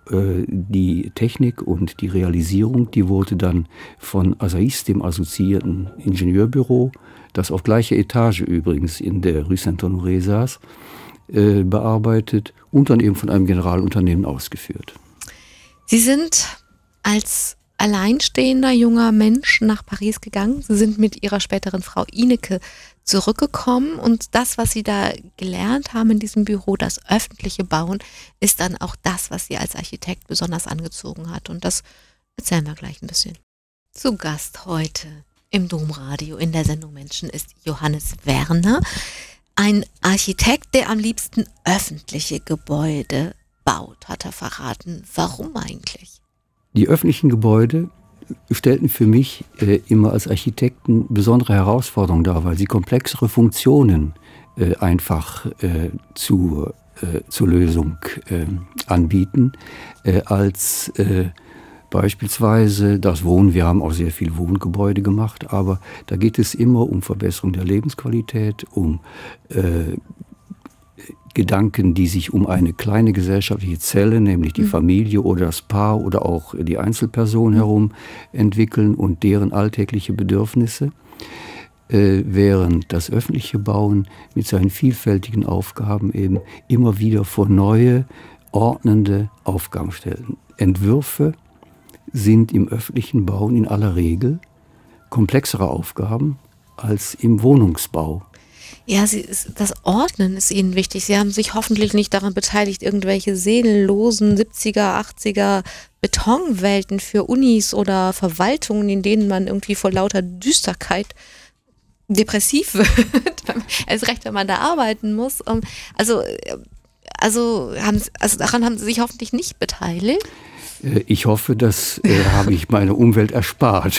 äh, die Technik und die Realisierung, die wurde dann von Asaïs, dem assoziierten Ingenieurbüro, das auf gleicher Etage übrigens in der Rue Saint-Honoré saß, äh, bearbeitet und dann eben von einem Generalunternehmen ausgeführt. Sie sind als alleinstehender junger Mensch nach Paris gegangen. Sie sind mit Ihrer späteren Frau Ineke zurückgekommen und das, was Sie da gelernt haben in diesem Büro, das öffentliche Bauen, ist dann auch das, was Sie als Architekt besonders angezogen hat. Und das erzählen wir gleich ein bisschen. Zu Gast heute im Domradio in der Sendung Menschen ist Johannes Werner, ein Architekt, der am liebsten öffentliche Gebäude baut, hat er verraten. Warum eigentlich? Die öffentlichen Gebäude stellten für mich äh, immer als Architekten besondere Herausforderungen dar, weil sie komplexere Funktionen äh, einfach äh, zu, äh, zur Lösung äh, anbieten, äh, als äh, beispielsweise das Wohnen. Wir haben auch sehr viel Wohngebäude gemacht, aber da geht es immer um Verbesserung der Lebensqualität, um äh, Gedanken, die sich um eine kleine gesellschaftliche Zelle, nämlich die mhm. Familie oder das Paar oder auch die Einzelperson herum entwickeln und deren alltägliche Bedürfnisse, äh, während das öffentliche Bauen mit seinen vielfältigen Aufgaben eben immer wieder vor neue, ordnende Aufgaben stellt. Entwürfe sind im öffentlichen Bauen in aller Regel komplexere Aufgaben als im Wohnungsbau. Ja, sie, das Ordnen ist Ihnen wichtig. Sie haben sich hoffentlich nicht daran beteiligt, irgendwelche seelenlosen siebziger, achtziger Betonwelten für Unis oder Verwaltungen, in denen man irgendwie vor lauter Düsterkeit depressiv wird. Erst recht, wenn man da arbeiten muss. Also, also, haben, also daran haben Sie sich hoffentlich nicht beteiligt. Ich hoffe, das äh, habe ich meine Umwelt erspart.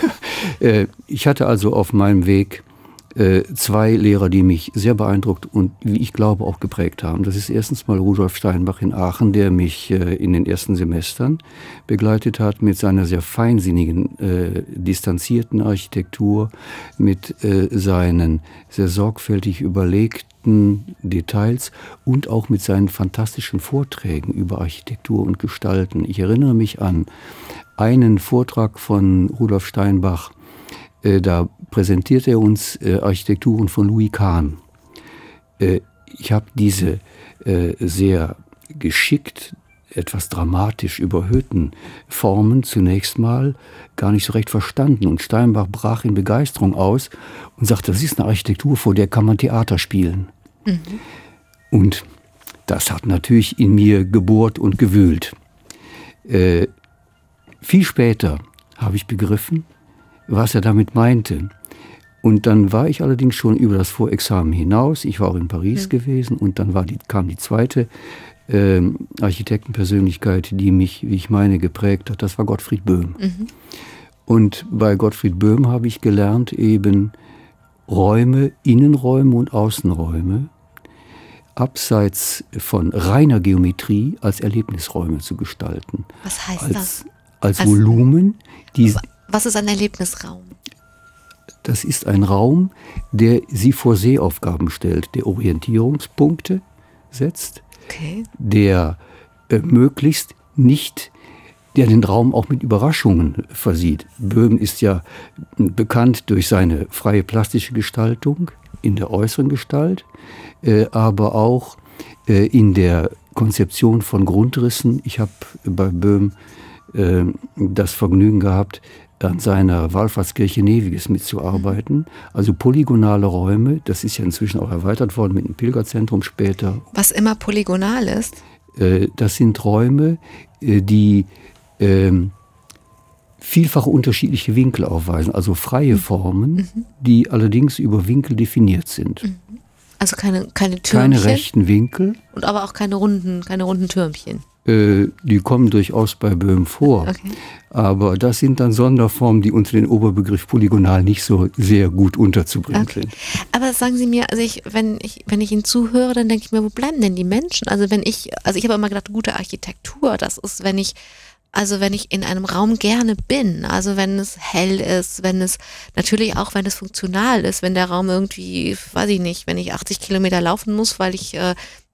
äh, ich hatte also auf meinem Weg äh, zwei Lehrer, die mich sehr beeindruckt und, wie ich glaube, auch geprägt haben. Das ist erstens mal Rudolf Steinbach in Aachen, der mich äh, in den ersten Semestern begleitet hat mit seiner sehr feinsinnigen, äh, distanzierten Architektur, mit äh, seinen sehr sorgfältig überlegten Details und auch mit seinen fantastischen Vorträgen über Architektur und Gestalten. Ich erinnere mich an einen Vortrag von Rudolf Steinbach, äh, da präsentiert er uns äh, Architekturen von Louis Kahn. Äh, ich habe diese äh, sehr geschickt, etwas dramatisch überhöhten Formen zunächst mal gar nicht so recht verstanden. Und Steinbach brach in Begeisterung aus und sagte, das ist eine Architektur, vor der kann man Theater spielen. Mhm. Und das hat natürlich in mir gebohrt und gewühlt. Äh, viel später habe ich begriffen, was er damit meinte. Und dann war ich allerdings schon über das Vorexamen hinaus. Ich war auch in Paris mhm. gewesen und dann war die, kam die zweite äh, Architektenpersönlichkeit, die mich, wie ich meine, geprägt hat. Das war Gottfried Böhm. Mhm. Und bei Gottfried Böhm habe ich gelernt, eben Räume, Innenräume und Außenräume abseits von reiner Geometrie als Erlebnisräume zu gestalten. Was heißt als, das? Als, als Volumen. Die, was ist ein Erlebnisraum? Das ist ein Raum, der Sie vor Sehaufgaben stellt, der Orientierungspunkte setzt, okay. der äh, möglichst nicht, der den Raum auch mit Überraschungen versieht. Böhm ist ja bekannt durch seine freie plastische Gestaltung in der äußeren Gestalt, äh, aber auch äh, in der Konzeption von Grundrissen. Ich habe bei Böhm äh, das Vergnügen gehabt, an seiner Wallfahrtskirche Neviges mitzuarbeiten. Also polygonale Räume, das ist ja inzwischen auch erweitert worden mit einem Pilgerzentrum später. Was immer polygonal ist? Äh, das sind Räume, äh, die äh, vielfache unterschiedliche Winkel aufweisen, also freie Formen, mhm. die allerdings über Winkel definiert sind. Mhm. Also keine, keine Türmchen? Keine rechten Winkel. Und aber auch keine runden, keine runden Türmchen? Die kommen durchaus bei Böhm vor. Okay. Aber das sind dann Sonderformen, die unter den Oberbegriff polygonal nicht so sehr gut unterzubringen okay. sind. Aber sagen Sie mir, also ich, wenn ich, wenn ich Ihnen zuhöre, dann denke ich mir, wo bleiben denn die Menschen? Also wenn ich, also ich habe immer gedacht, gute Architektur, das ist, wenn ich, also wenn ich in einem Raum gerne bin, also wenn es hell ist, wenn es, natürlich auch, wenn es funktional ist, wenn der Raum irgendwie, weiß ich nicht, wenn ich achtzig Kilometer laufen muss, weil ich äh,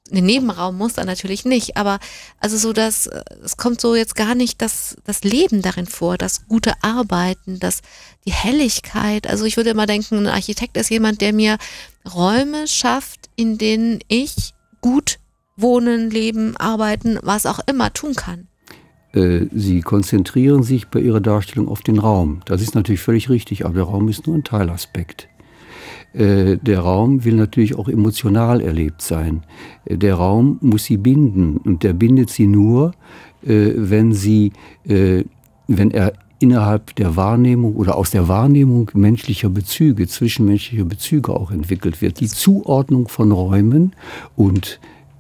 den Nebenraum muss er natürlich nicht, aber also so, dass es kommt so jetzt gar nicht das, das Leben darin vor, das gute Arbeiten, das, die Helligkeit. Also ich würde immer denken, ein Architekt ist jemand, der mir Räume schafft, in denen ich gut wohnen, leben, arbeiten, was auch immer tun kann. Sie konzentrieren sich bei Ihrer Darstellung auf den Raum. Das ist natürlich völlig richtig, aber der Raum ist nur ein Teilaspekt. Der Raum will natürlich auch emotional erlebt sein. Der Raum muss sie binden und der bindet sie nur, wenn sie, wenn er innerhalb der Wahrnehmung oder aus der Wahrnehmung menschlicher Bezüge, zwischenmenschlicher Bezüge auch entwickelt wird. Die Zuordnung von Räumen und,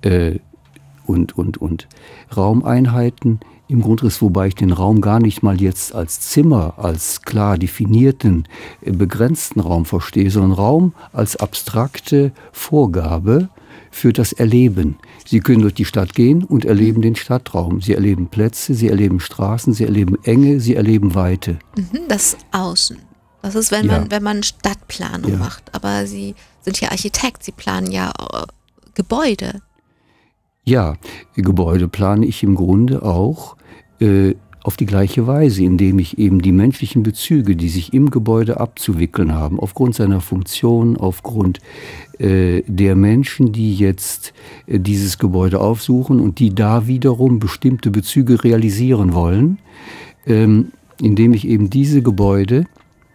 und, und, und Raumeinheiten im Grundriss, wobei ich den Raum gar nicht mal jetzt als Zimmer, als klar definierten, begrenzten Raum verstehe, sondern Raum als abstrakte Vorgabe für das Erleben. Sie können durch die Stadt gehen und erleben den Stadtraum. Sie erleben Plätze, Sie erleben Straßen, Sie erleben Enge, Sie erleben Weite. Das Außen. Das ist, wenn man, ja. wenn man Stadtplanung ja. macht. Aber Sie sind ja Architekt, Sie planen ja äh, Gebäude. Ja, Gebäude plane ich im Grunde auch äh, auf die gleiche Weise, indem ich eben die menschlichen Bezüge, die sich im Gebäude abzuwickeln haben, aufgrund seiner Funktion, aufgrund äh, der Menschen, die jetzt äh, dieses Gebäude aufsuchen und die da wiederum bestimmte Bezüge realisieren wollen, ähm, indem ich eben diese Gebäude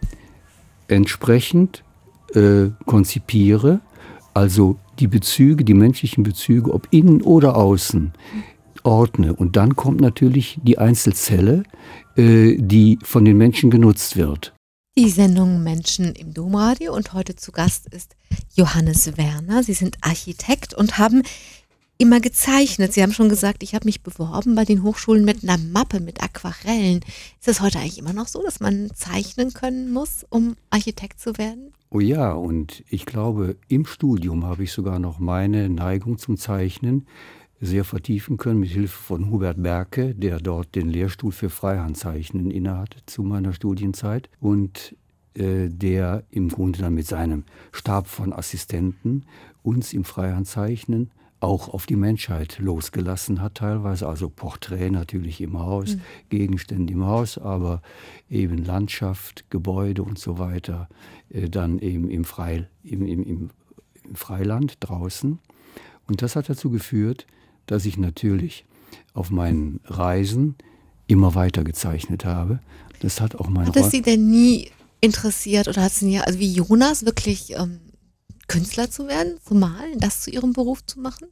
entsprechend äh, konzipiere, also die Bezüge, die menschlichen Bezüge, ob innen oder außen, ordne. Und dann kommt natürlich die Einzelzelle, äh, die von den Menschen genutzt wird. Die Sendung Menschen im Domradio und heute zu Gast ist Johannes Werner. Sie sind Architekt und haben immer gezeichnet. Sie haben schon gesagt, ich habe mich beworben bei den Hochschulen mit einer Mappe, mit Aquarellen. Ist das heute eigentlich immer noch so, dass man zeichnen können muss, um Architekt zu werden? Oh ja, und ich glaube, im Studium habe ich sogar noch meine Neigung zum Zeichnen sehr vertiefen können, mit Hilfe von Hubert Berke, der dort den Lehrstuhl für Freihandzeichnen innehatte zu meiner Studienzeit und äh, der im Grunde dann mit seinem Stab von Assistenten uns im Freihandzeichnen auch auf die Menschheit losgelassen hat teilweise, also Porträt natürlich im Haus, mhm. Gegenstände im Haus, aber eben Landschaft, Gebäude und so weiter, äh, dann eben im, Frei, im, im, im, im Freiland draußen. Und das hat dazu geführt, dass ich natürlich auf meinen Reisen immer weiter gezeichnet habe. Das hat auch meine Hat es Sie denn nie interessiert oder hat es nie, also wie Jonas, wirklich ähm, Künstler zu werden, zu malen, das zu Ihrem Beruf zu machen?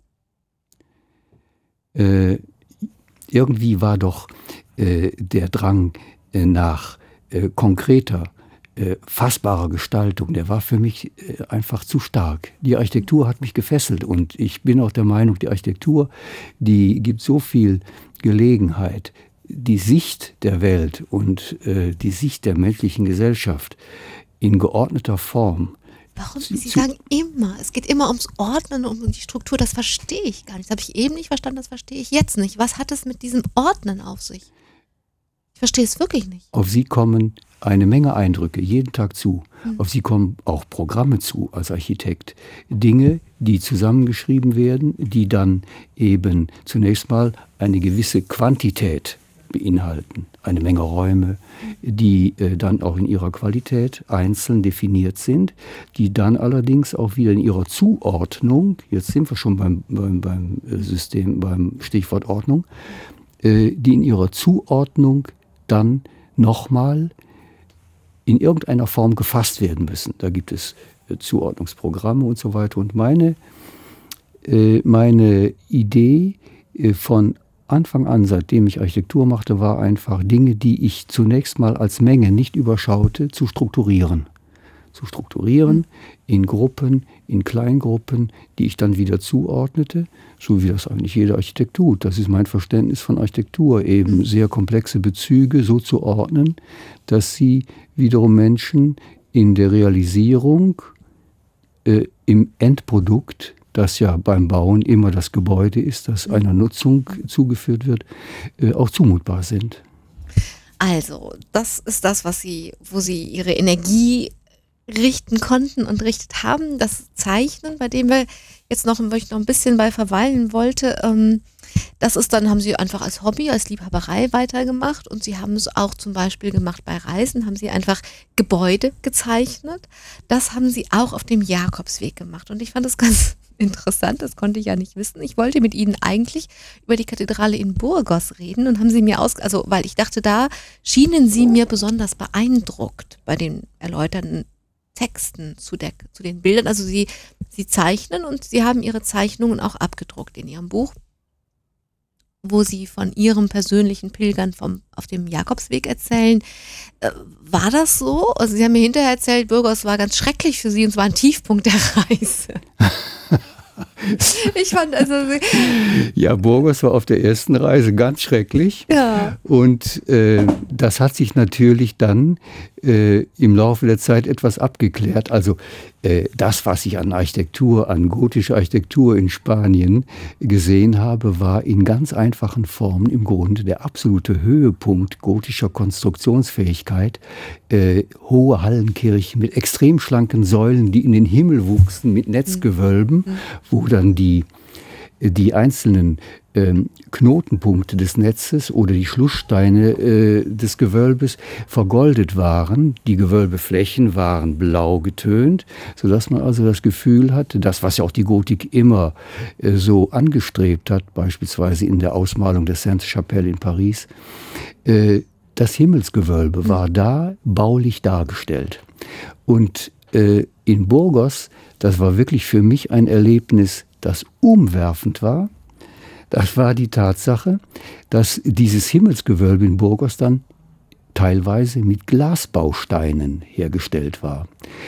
Äh, irgendwie war doch äh, der Drang äh, nach äh, konkreter, äh, fassbarer Gestaltung, der war für mich äh, einfach zu stark. Die Architektur hat mich gefesselt und ich bin auch der Meinung, die Architektur, die gibt so viel Gelegenheit, die Sicht der Welt und äh, die Sicht der menschlichen Gesellschaft in geordneter Form. Warum? Sie sagen immer, es geht immer ums Ordnen, um die Struktur, das verstehe ich gar nicht. Das habe ich eben nicht verstanden, das verstehe ich jetzt nicht. Was hat es mit diesem Ordnen auf sich? Ich verstehe es wirklich nicht. Auf Sie kommen eine Menge Eindrücke jeden Tag zu. Hm. Auf Sie kommen auch Programme zu als Architekt. Dinge, die zusammengeschrieben werden, die dann eben zunächst mal eine gewisse Quantität beinhalten. Eine Menge Räume, die äh, dann auch in ihrer Qualität einzeln definiert sind, die dann allerdings auch wieder in ihrer Zuordnung, jetzt sind wir schon beim, beim, beim System, beim Stichwort Ordnung, äh, die in ihrer Zuordnung dann nochmal in irgendeiner Form gefasst werden müssen. Da gibt es äh, Zuordnungsprogramme und so weiter. Und meine, äh, meine Idee äh, von Anfang an, seitdem ich Architektur machte, war einfach Dinge, die ich zunächst mal als Menge nicht überschaute, zu strukturieren. Zu strukturieren in Gruppen, in Kleingruppen, die ich dann wieder zuordnete, so wie das eigentlich jeder Architekt tut. Das ist mein Verständnis von Architektur, eben sehr komplexe Bezüge so zu ordnen, dass sie wiederum Menschen in der Realisierung, äh, im Endprodukt, das ja beim Bauen immer das Gebäude ist, das einer Nutzung zugeführt wird, äh, auch zumutbar sind. Also, das ist das, was Sie, wo Sie Ihre Energie richten konnten und richten haben. Das Zeichnen, bei dem wir jetzt noch, wo ich noch ein bisschen bei verweilen wollte, ähm, das ist dann, haben sie einfach als Hobby, als Liebhaberei weitergemacht und sie haben es auch zum Beispiel gemacht bei Reisen, haben sie einfach Gebäude gezeichnet. Das haben sie auch auf dem Jakobsweg gemacht und ich fand das ganz interessant, das konnte ich ja nicht wissen. Ich wollte mit ihnen eigentlich über die Kathedrale in Burgos reden und haben sie mir aus, also weil ich dachte, da schienen sie mir besonders beeindruckt bei den erläuternden Texten zu, der, zu den Bildern. Also sie, sie zeichnen und sie haben ihre Zeichnungen auch abgedruckt in ihrem Buch, wo sie von ihrem persönlichen Pilgern vom, auf dem Jakobsweg erzählen. Äh, war das so? Also sie haben mir hinterher erzählt, Burgos war ganz schrecklich für sie und es war ein Tiefpunkt der Reise. Ich fand also... Ja, Burgos war auf der ersten Reise ganz schrecklich. Ja. Und äh, das hat sich natürlich dann äh, im Laufe der Zeit etwas abgeklärt. Also äh, das, was ich an Architektur, an gotischer Architektur in Spanien gesehen habe, war in ganz einfachen Formen im Grunde der absolute Höhepunkt gotischer Konstruktionsfähigkeit. Äh, hohe Hallenkirchen mit extrem schlanken Säulen, die in den Himmel wuchsen, mit Netzgewölben, mhm. wo dann die, die einzelnen ähm, Knotenpunkte des Netzes oder die Schlusssteine äh, des Gewölbes vergoldet waren. Die Gewölbeflächen waren blau getönt, sodass man also das Gefühl hatte, das, was ja auch die Gotik immer äh, so angestrebt hat, beispielsweise in der Ausmalung der Sainte-Chapelle in Paris, äh, das Himmelsgewölbe war da baulich dargestellt. Und äh, in Burgos, das war wirklich für mich ein Erlebnis, das umwerfend war. Das war die Tatsache, dass dieses Himmelsgewölbe in Burgos dann teilweise mit Glasbausteinen hergestellt war.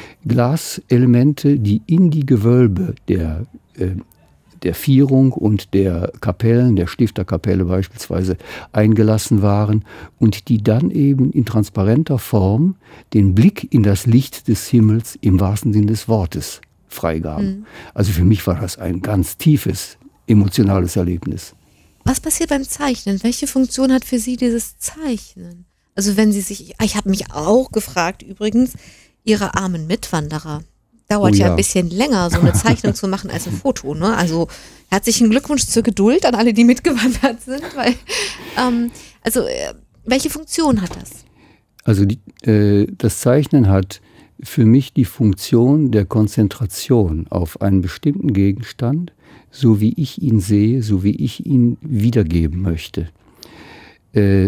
Glaselemente, die in die Gewölbe der, äh, der Vierung und der Kapellen, der Stifterkapelle beispielsweise, eingelassen waren und die dann eben in transparenter Form den Blick in das Licht des Himmels im wahrsten Sinne des Wortes freigaben. Mhm. Also für mich war das ein ganz tiefes, emotionales Erlebnis. Was passiert beim Zeichnen? Welche Funktion hat für Sie dieses Zeichnen? Also wenn Sie sich, ich habe mich auch gefragt übrigens, Ihre armen Mitwanderer, dauert oh ja. ja ein bisschen länger, so eine Zeichnung zu machen als ein Foto. Ne? Also herzlichen Glückwunsch zur Geduld an alle, die mitgewandert sind. Weil, ähm, also äh, welche Funktion hat das? Also die, äh, das Zeichnen hat für mich die Funktion der Konzentration auf einen bestimmten Gegenstand, so wie ich ihn sehe, so wie ich ihn wiedergeben möchte. Äh,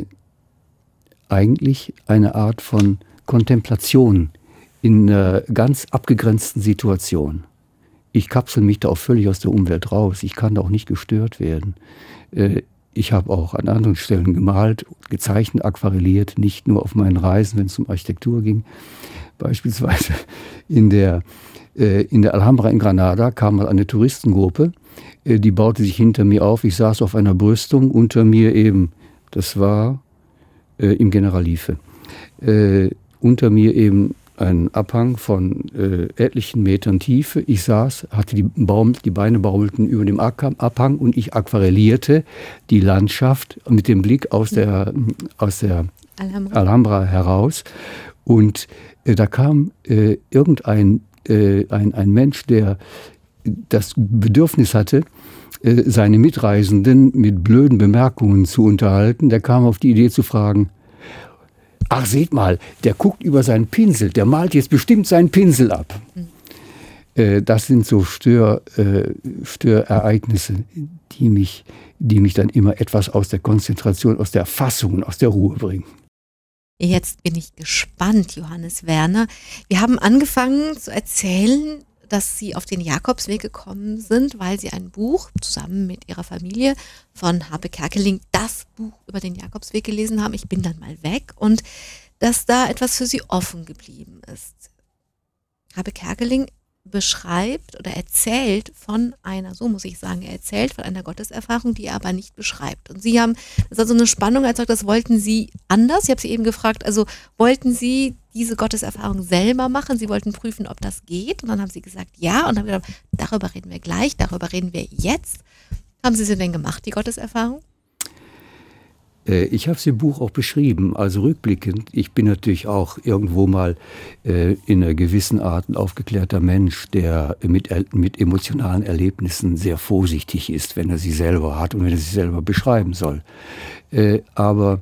eigentlich eine Art von Kontemplation in einer ganz abgegrenzten Situation. Ich kapsel mich da auch völlig aus der Umwelt raus. Ich kann da auch nicht gestört werden. Äh, ich habe auch an anderen Stellen gemalt, gezeichnet, aquarelliert, nicht nur auf meinen Reisen, wenn es um Architektur ging. Beispielsweise in der, äh, in der Alhambra in Granada kam mal eine Touristengruppe, äh, die baute sich hinter mir auf. Ich saß auf einer Brüstung, unter mir eben, das war äh, im Generalife, äh, unter mir eben ein Abhang von äh, etlichen Metern Tiefe. Ich saß, hatte die, Baum, die Beine baumelten über dem Abhang und ich aquarellierte die Landschaft mit dem Blick aus der, aus der Alhambra, Alhambra heraus. Und äh, da kam äh, irgendein äh, ein, ein Mensch, der das Bedürfnis hatte, äh, seine Mitreisenden mit blöden Bemerkungen zu unterhalten. Der kam auf die Idee zu fragen: Ach, seht mal, der guckt über seinen Pinsel, der malt jetzt bestimmt seinen Pinsel ab. Mhm. Äh, das sind so Stör, äh, Störereignisse, die mich, die mich dann immer etwas aus der Konzentration, aus der Fassung, aus der Ruhe bringen. Jetzt bin ich gespannt, Johannes Werner. Wir haben angefangen zu erzählen, dass Sie auf den Jakobsweg gekommen sind, weil Sie ein Buch zusammen mit Ihrer Familie von Harpe Kerkeling, das Buch über den Jakobsweg, gelesen haben. Ich bin dann mal weg und dass da etwas für Sie offen geblieben ist. Harpe Kerkeling beschreibt oder erzählt von einer, so muss ich sagen, er erzählt von einer Gotteserfahrung, die er aber nicht beschreibt. Und Sie haben, das war so eine Spannung, als sagt, das wollten Sie anders. Ich habe Sie eben gefragt, also wollten Sie diese Gotteserfahrung selber machen? Sie wollten prüfen, ob das geht. Und dann haben Sie gesagt, ja. Und dann haben wir gedacht, darüber reden wir gleich, darüber reden wir jetzt. Haben Sie sie denn gemacht, die Gotteserfahrung? Äh, ich habe es im Buch auch beschrieben, also rückblickend. Ich bin natürlich auch irgendwo mal äh, in einer gewissen Art ein aufgeklärter Mensch, der mit, mit emotionalen Erlebnissen sehr vorsichtig ist, wenn er sie selber hat und wenn er sie selber beschreiben soll. Äh, aber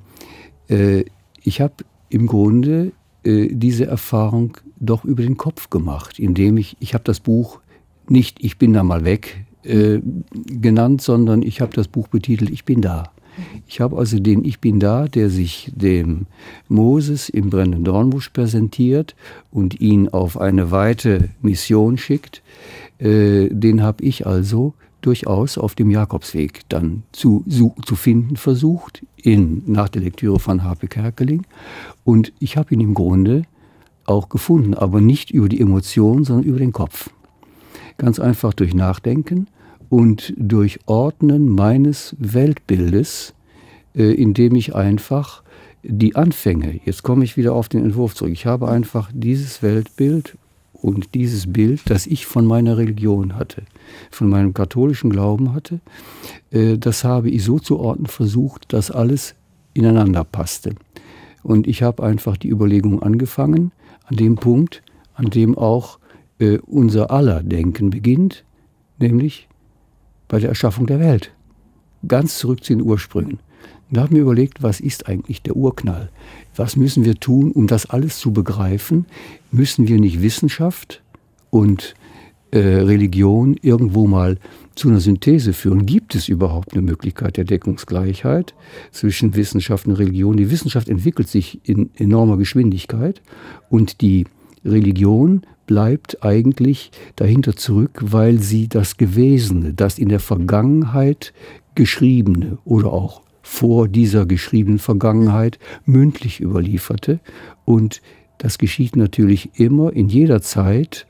äh, ich habe im Grunde äh, diese Erfahrung doch über den Kopf gemacht, indem ich, ich habe das Buch nicht "Ich bin da mal weg" äh, genannt, sondern ich habe das Buch betitelt "Ich bin da". Ich habe also den "Ich bin da", der sich dem Moses im brennenden Dornbusch präsentiert und ihn auf eine weite Mission schickt, äh, den habe ich also durchaus auf dem Jakobsweg dann zu, zu, zu finden versucht, in, nach der Lektüre von Harpe Kerkeling. Und ich habe ihn im Grunde auch gefunden, aber nicht über die Emotion, sondern über den Kopf. Ganz einfach durch Nachdenken und durch Ordnen meines Weltbildes, äh, indem ich einfach die Anfänge, jetzt komme ich wieder auf den Entwurf zurück, ich habe einfach dieses Weltbild und dieses Bild, das ich von meiner Religion hatte, von meinem katholischen Glauben hatte, äh, das habe ich so zu ordnen versucht, dass alles ineinander passte. Und ich habe einfach die Überlegung angefangen, an dem Punkt, an dem auch äh, unser aller Denken beginnt, nämlich bei der Erschaffung der Welt. Ganz zurück zu den Ursprüngen. Und da haben wir überlegt, was ist eigentlich der Urknall? Was müssen wir tun, um das alles zu begreifen? Müssen wir nicht Wissenschaft und äh, Religion irgendwo mal zu einer Synthese führen? Gibt es überhaupt eine Möglichkeit der Deckungsgleichheit zwischen Wissenschaft und Religion? Die Wissenschaft entwickelt sich in enormer Geschwindigkeit und die Religion bleibt eigentlich dahinter zurück, weil sie das Gewesene, das in der Vergangenheit Geschriebene oder auch vor dieser geschriebenen Vergangenheit mündlich überlieferte. Und das geschieht natürlich immer in jeder Zeit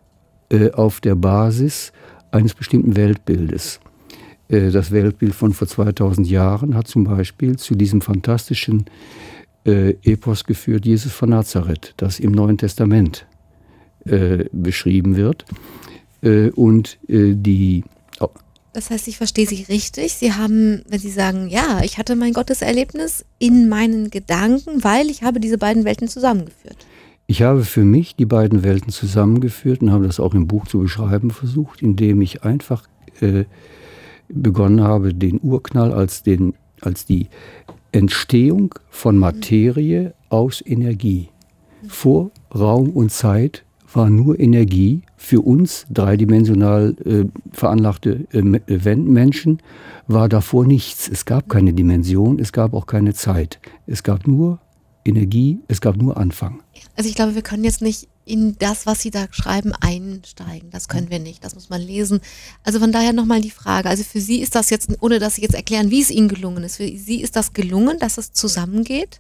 äh, auf der Basis eines bestimmten Weltbildes. Äh, das Weltbild von vor zweitausend Jahren hat zum Beispiel zu diesem fantastischen äh, Epos geführt, Jesus von Nazareth, das im Neuen Testament äh, beschrieben wird. Äh, und äh, die oh, Das heißt, ich verstehe Sie richtig. Sie haben, wenn Sie sagen, ja, ich hatte mein Gotteserlebnis in meinen Gedanken, weil ich habe diese beiden Welten zusammengeführt. Ich habe für mich die beiden Welten zusammengeführt und habe das auch im Buch zu beschreiben versucht, indem ich einfach äh, begonnen habe, den Urknall als, den, als die Entstehung von Materie aus Energie. Vor Raum und Zeit war nur Energie. Für uns dreidimensional äh, veranlagte äh, Menschen war davor nichts. Es gab keine Dimension, es gab auch keine Zeit. Es gab nur Energie, es gab nur Anfang. Also ich glaube, wir können jetzt nicht in das, was Sie da schreiben, einsteigen. Das können wir nicht, das muss man lesen. Also von daher nochmal die Frage, also für Sie ist das jetzt, ohne dass Sie jetzt erklären, wie es Ihnen gelungen ist, für Sie ist das gelungen, dass es zusammengeht?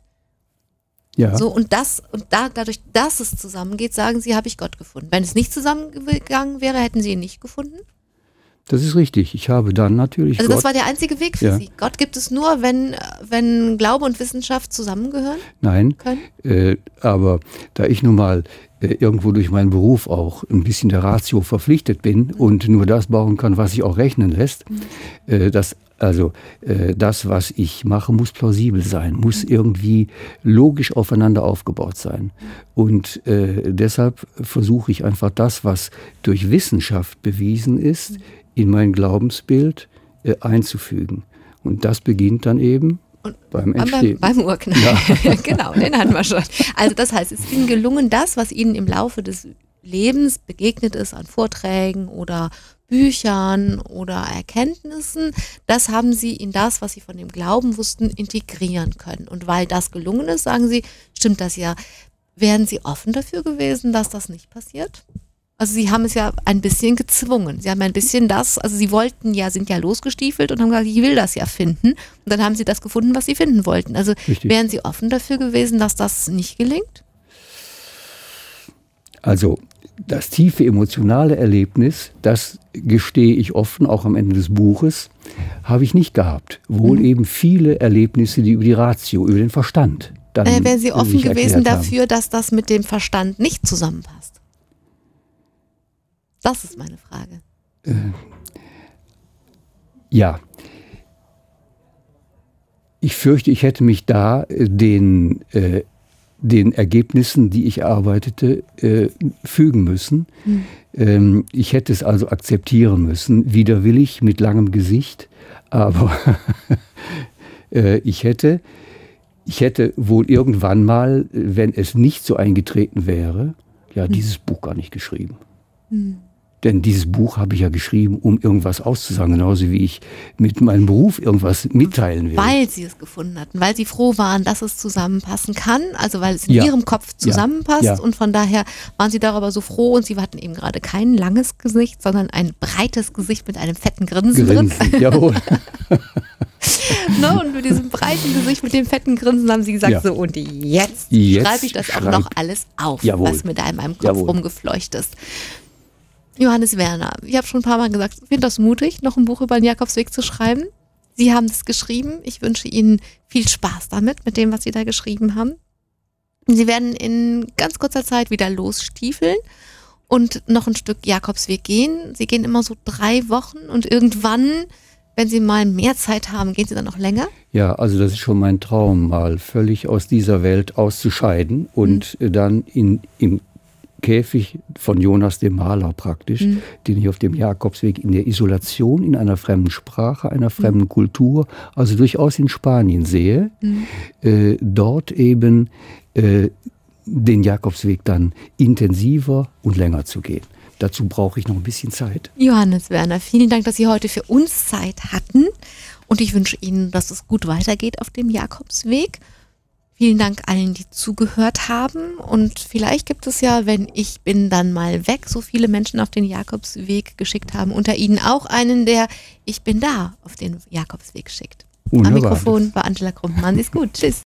Ja. So, und das, und da, dadurch, dass es zusammengeht, sagen Sie, habe ich Gott gefunden. Wenn es nicht zusammengegangen wäre, hätten Sie ihn nicht gefunden? Das ist richtig. Ich habe dann natürlich Also Gott, das war der einzige Weg für ja. Sie. Gott gibt es nur, wenn, wenn Glaube und Wissenschaft zusammengehören? Nein, können? Äh, aber da ich nun mal äh, irgendwo durch meinen Beruf auch ein bisschen der Ratio verpflichtet bin mhm. und nur das bauen kann, was sich auch rechnen lässt, mhm. äh, das Also äh, das, was ich mache, muss plausibel sein, muss irgendwie logisch aufeinander aufgebaut sein. Und äh, deshalb versuche ich einfach das, was durch Wissenschaft bewiesen ist, in mein Glaubensbild äh, einzufügen. Und das beginnt dann eben Und beim Entstehen. Beim, beim Urknall. Ja. Genau, den hatten wir schon. Also das heißt, es ist Ihnen gelungen, das, was Ihnen im Laufe des Lebens begegnet ist an Vorträgen oder Büchern oder Erkenntnissen, das haben Sie in das, was Sie von dem Glauben wussten, integrieren können. Und weil das gelungen ist, sagen Sie, stimmt das ja. Wären Sie offen dafür gewesen, dass das nicht passiert? Also Sie haben es ja ein bisschen gezwungen. Sie haben ein bisschen das, also Sie wollten ja, sind ja losgestiefelt und haben gesagt, ich will das ja finden. Und dann haben Sie das gefunden, was Sie finden wollten. Also Richtig. Wären Sie offen dafür gewesen, dass das nicht gelingt? Also das tiefe emotionale Erlebnis, das gestehe ich offen, auch am Ende des Buches, habe ich nicht gehabt. Wohl mhm. eben viele Erlebnisse, die über die Ratio, über den Verstand dann äh, wären Sie offen gewesen haben. dafür, dass das mit dem Verstand nicht zusammenpasst? Das ist meine Frage. Äh, ja. ich fürchte, ich hätte mich da den, äh, den Ergebnissen, die ich erarbeitete, äh, fügen müssen. Hm. Ähm, ich hätte es also akzeptieren müssen, widerwillig, mit langem Gesicht. Aber äh, ich hätte, ich hätte wohl irgendwann mal, wenn es nicht so eingetreten wäre, ja, hm. dieses Buch gar nicht geschrieben. Hm. Denn dieses Buch habe ich ja geschrieben, um irgendwas auszusagen, genauso wie ich mit meinem Beruf irgendwas mitteilen will. Weil Sie es gefunden hatten, weil Sie froh waren, dass es zusammenpassen kann, also weil es in ja. Ihrem Kopf zusammenpasst ja. Ja. und von daher waren Sie darüber so froh und Sie hatten eben gerade kein langes Gesicht, sondern ein breites Gesicht mit einem fetten Grinsen, Grinsen drin. Jawohl. No, und mit diesem breiten Gesicht, mit dem fetten Grinsen haben Sie gesagt, ja. so und jetzt, jetzt schreibe ich das schreib. auch noch alles auf, Jawohl. was mit einem Kopf Jawohl. rumgefleucht ist. Johannes Werner, ich habe schon ein paar Mal gesagt, ich finde das mutig, noch ein Buch über den Jakobsweg zu schreiben. Sie haben es geschrieben. Ich wünsche Ihnen viel Spaß damit, mit dem, was Sie da geschrieben haben. Sie werden in ganz kurzer Zeit wieder losstiefeln und noch ein Stück Jakobsweg gehen. Sie gehen immer so drei Wochen und irgendwann, wenn Sie mal mehr Zeit haben, gehen Sie dann noch länger? Ja, also das ist schon mein Traum, mal völlig aus dieser Welt auszuscheiden und mhm. dann in, im Käfig von Jonas dem Maler praktisch, mhm. den ich auf dem Jakobsweg in der Isolation, in einer fremden Sprache, einer fremden mhm. Kultur, also durchaus in Spanien sehe, mhm. äh, dort eben äh, den Jakobsweg dann intensiver und länger zu gehen. Dazu brauche ich noch ein bisschen Zeit. Johannes Werner, vielen Dank, dass Sie heute für uns Zeit hatten und ich wünsche Ihnen, dass es gut weitergeht auf dem Jakobsweg. Vielen Dank allen, die zugehört haben und vielleicht gibt es ja, wenn ich bin dann mal weg, so viele Menschen auf den Jakobsweg geschickt haben, unter Ihnen auch einen, der Ich bin da auf den Jakobsweg schickt. Wunderbar. Am Mikrofon war Angela Krumm. Machen Sie es gut. Tschüss.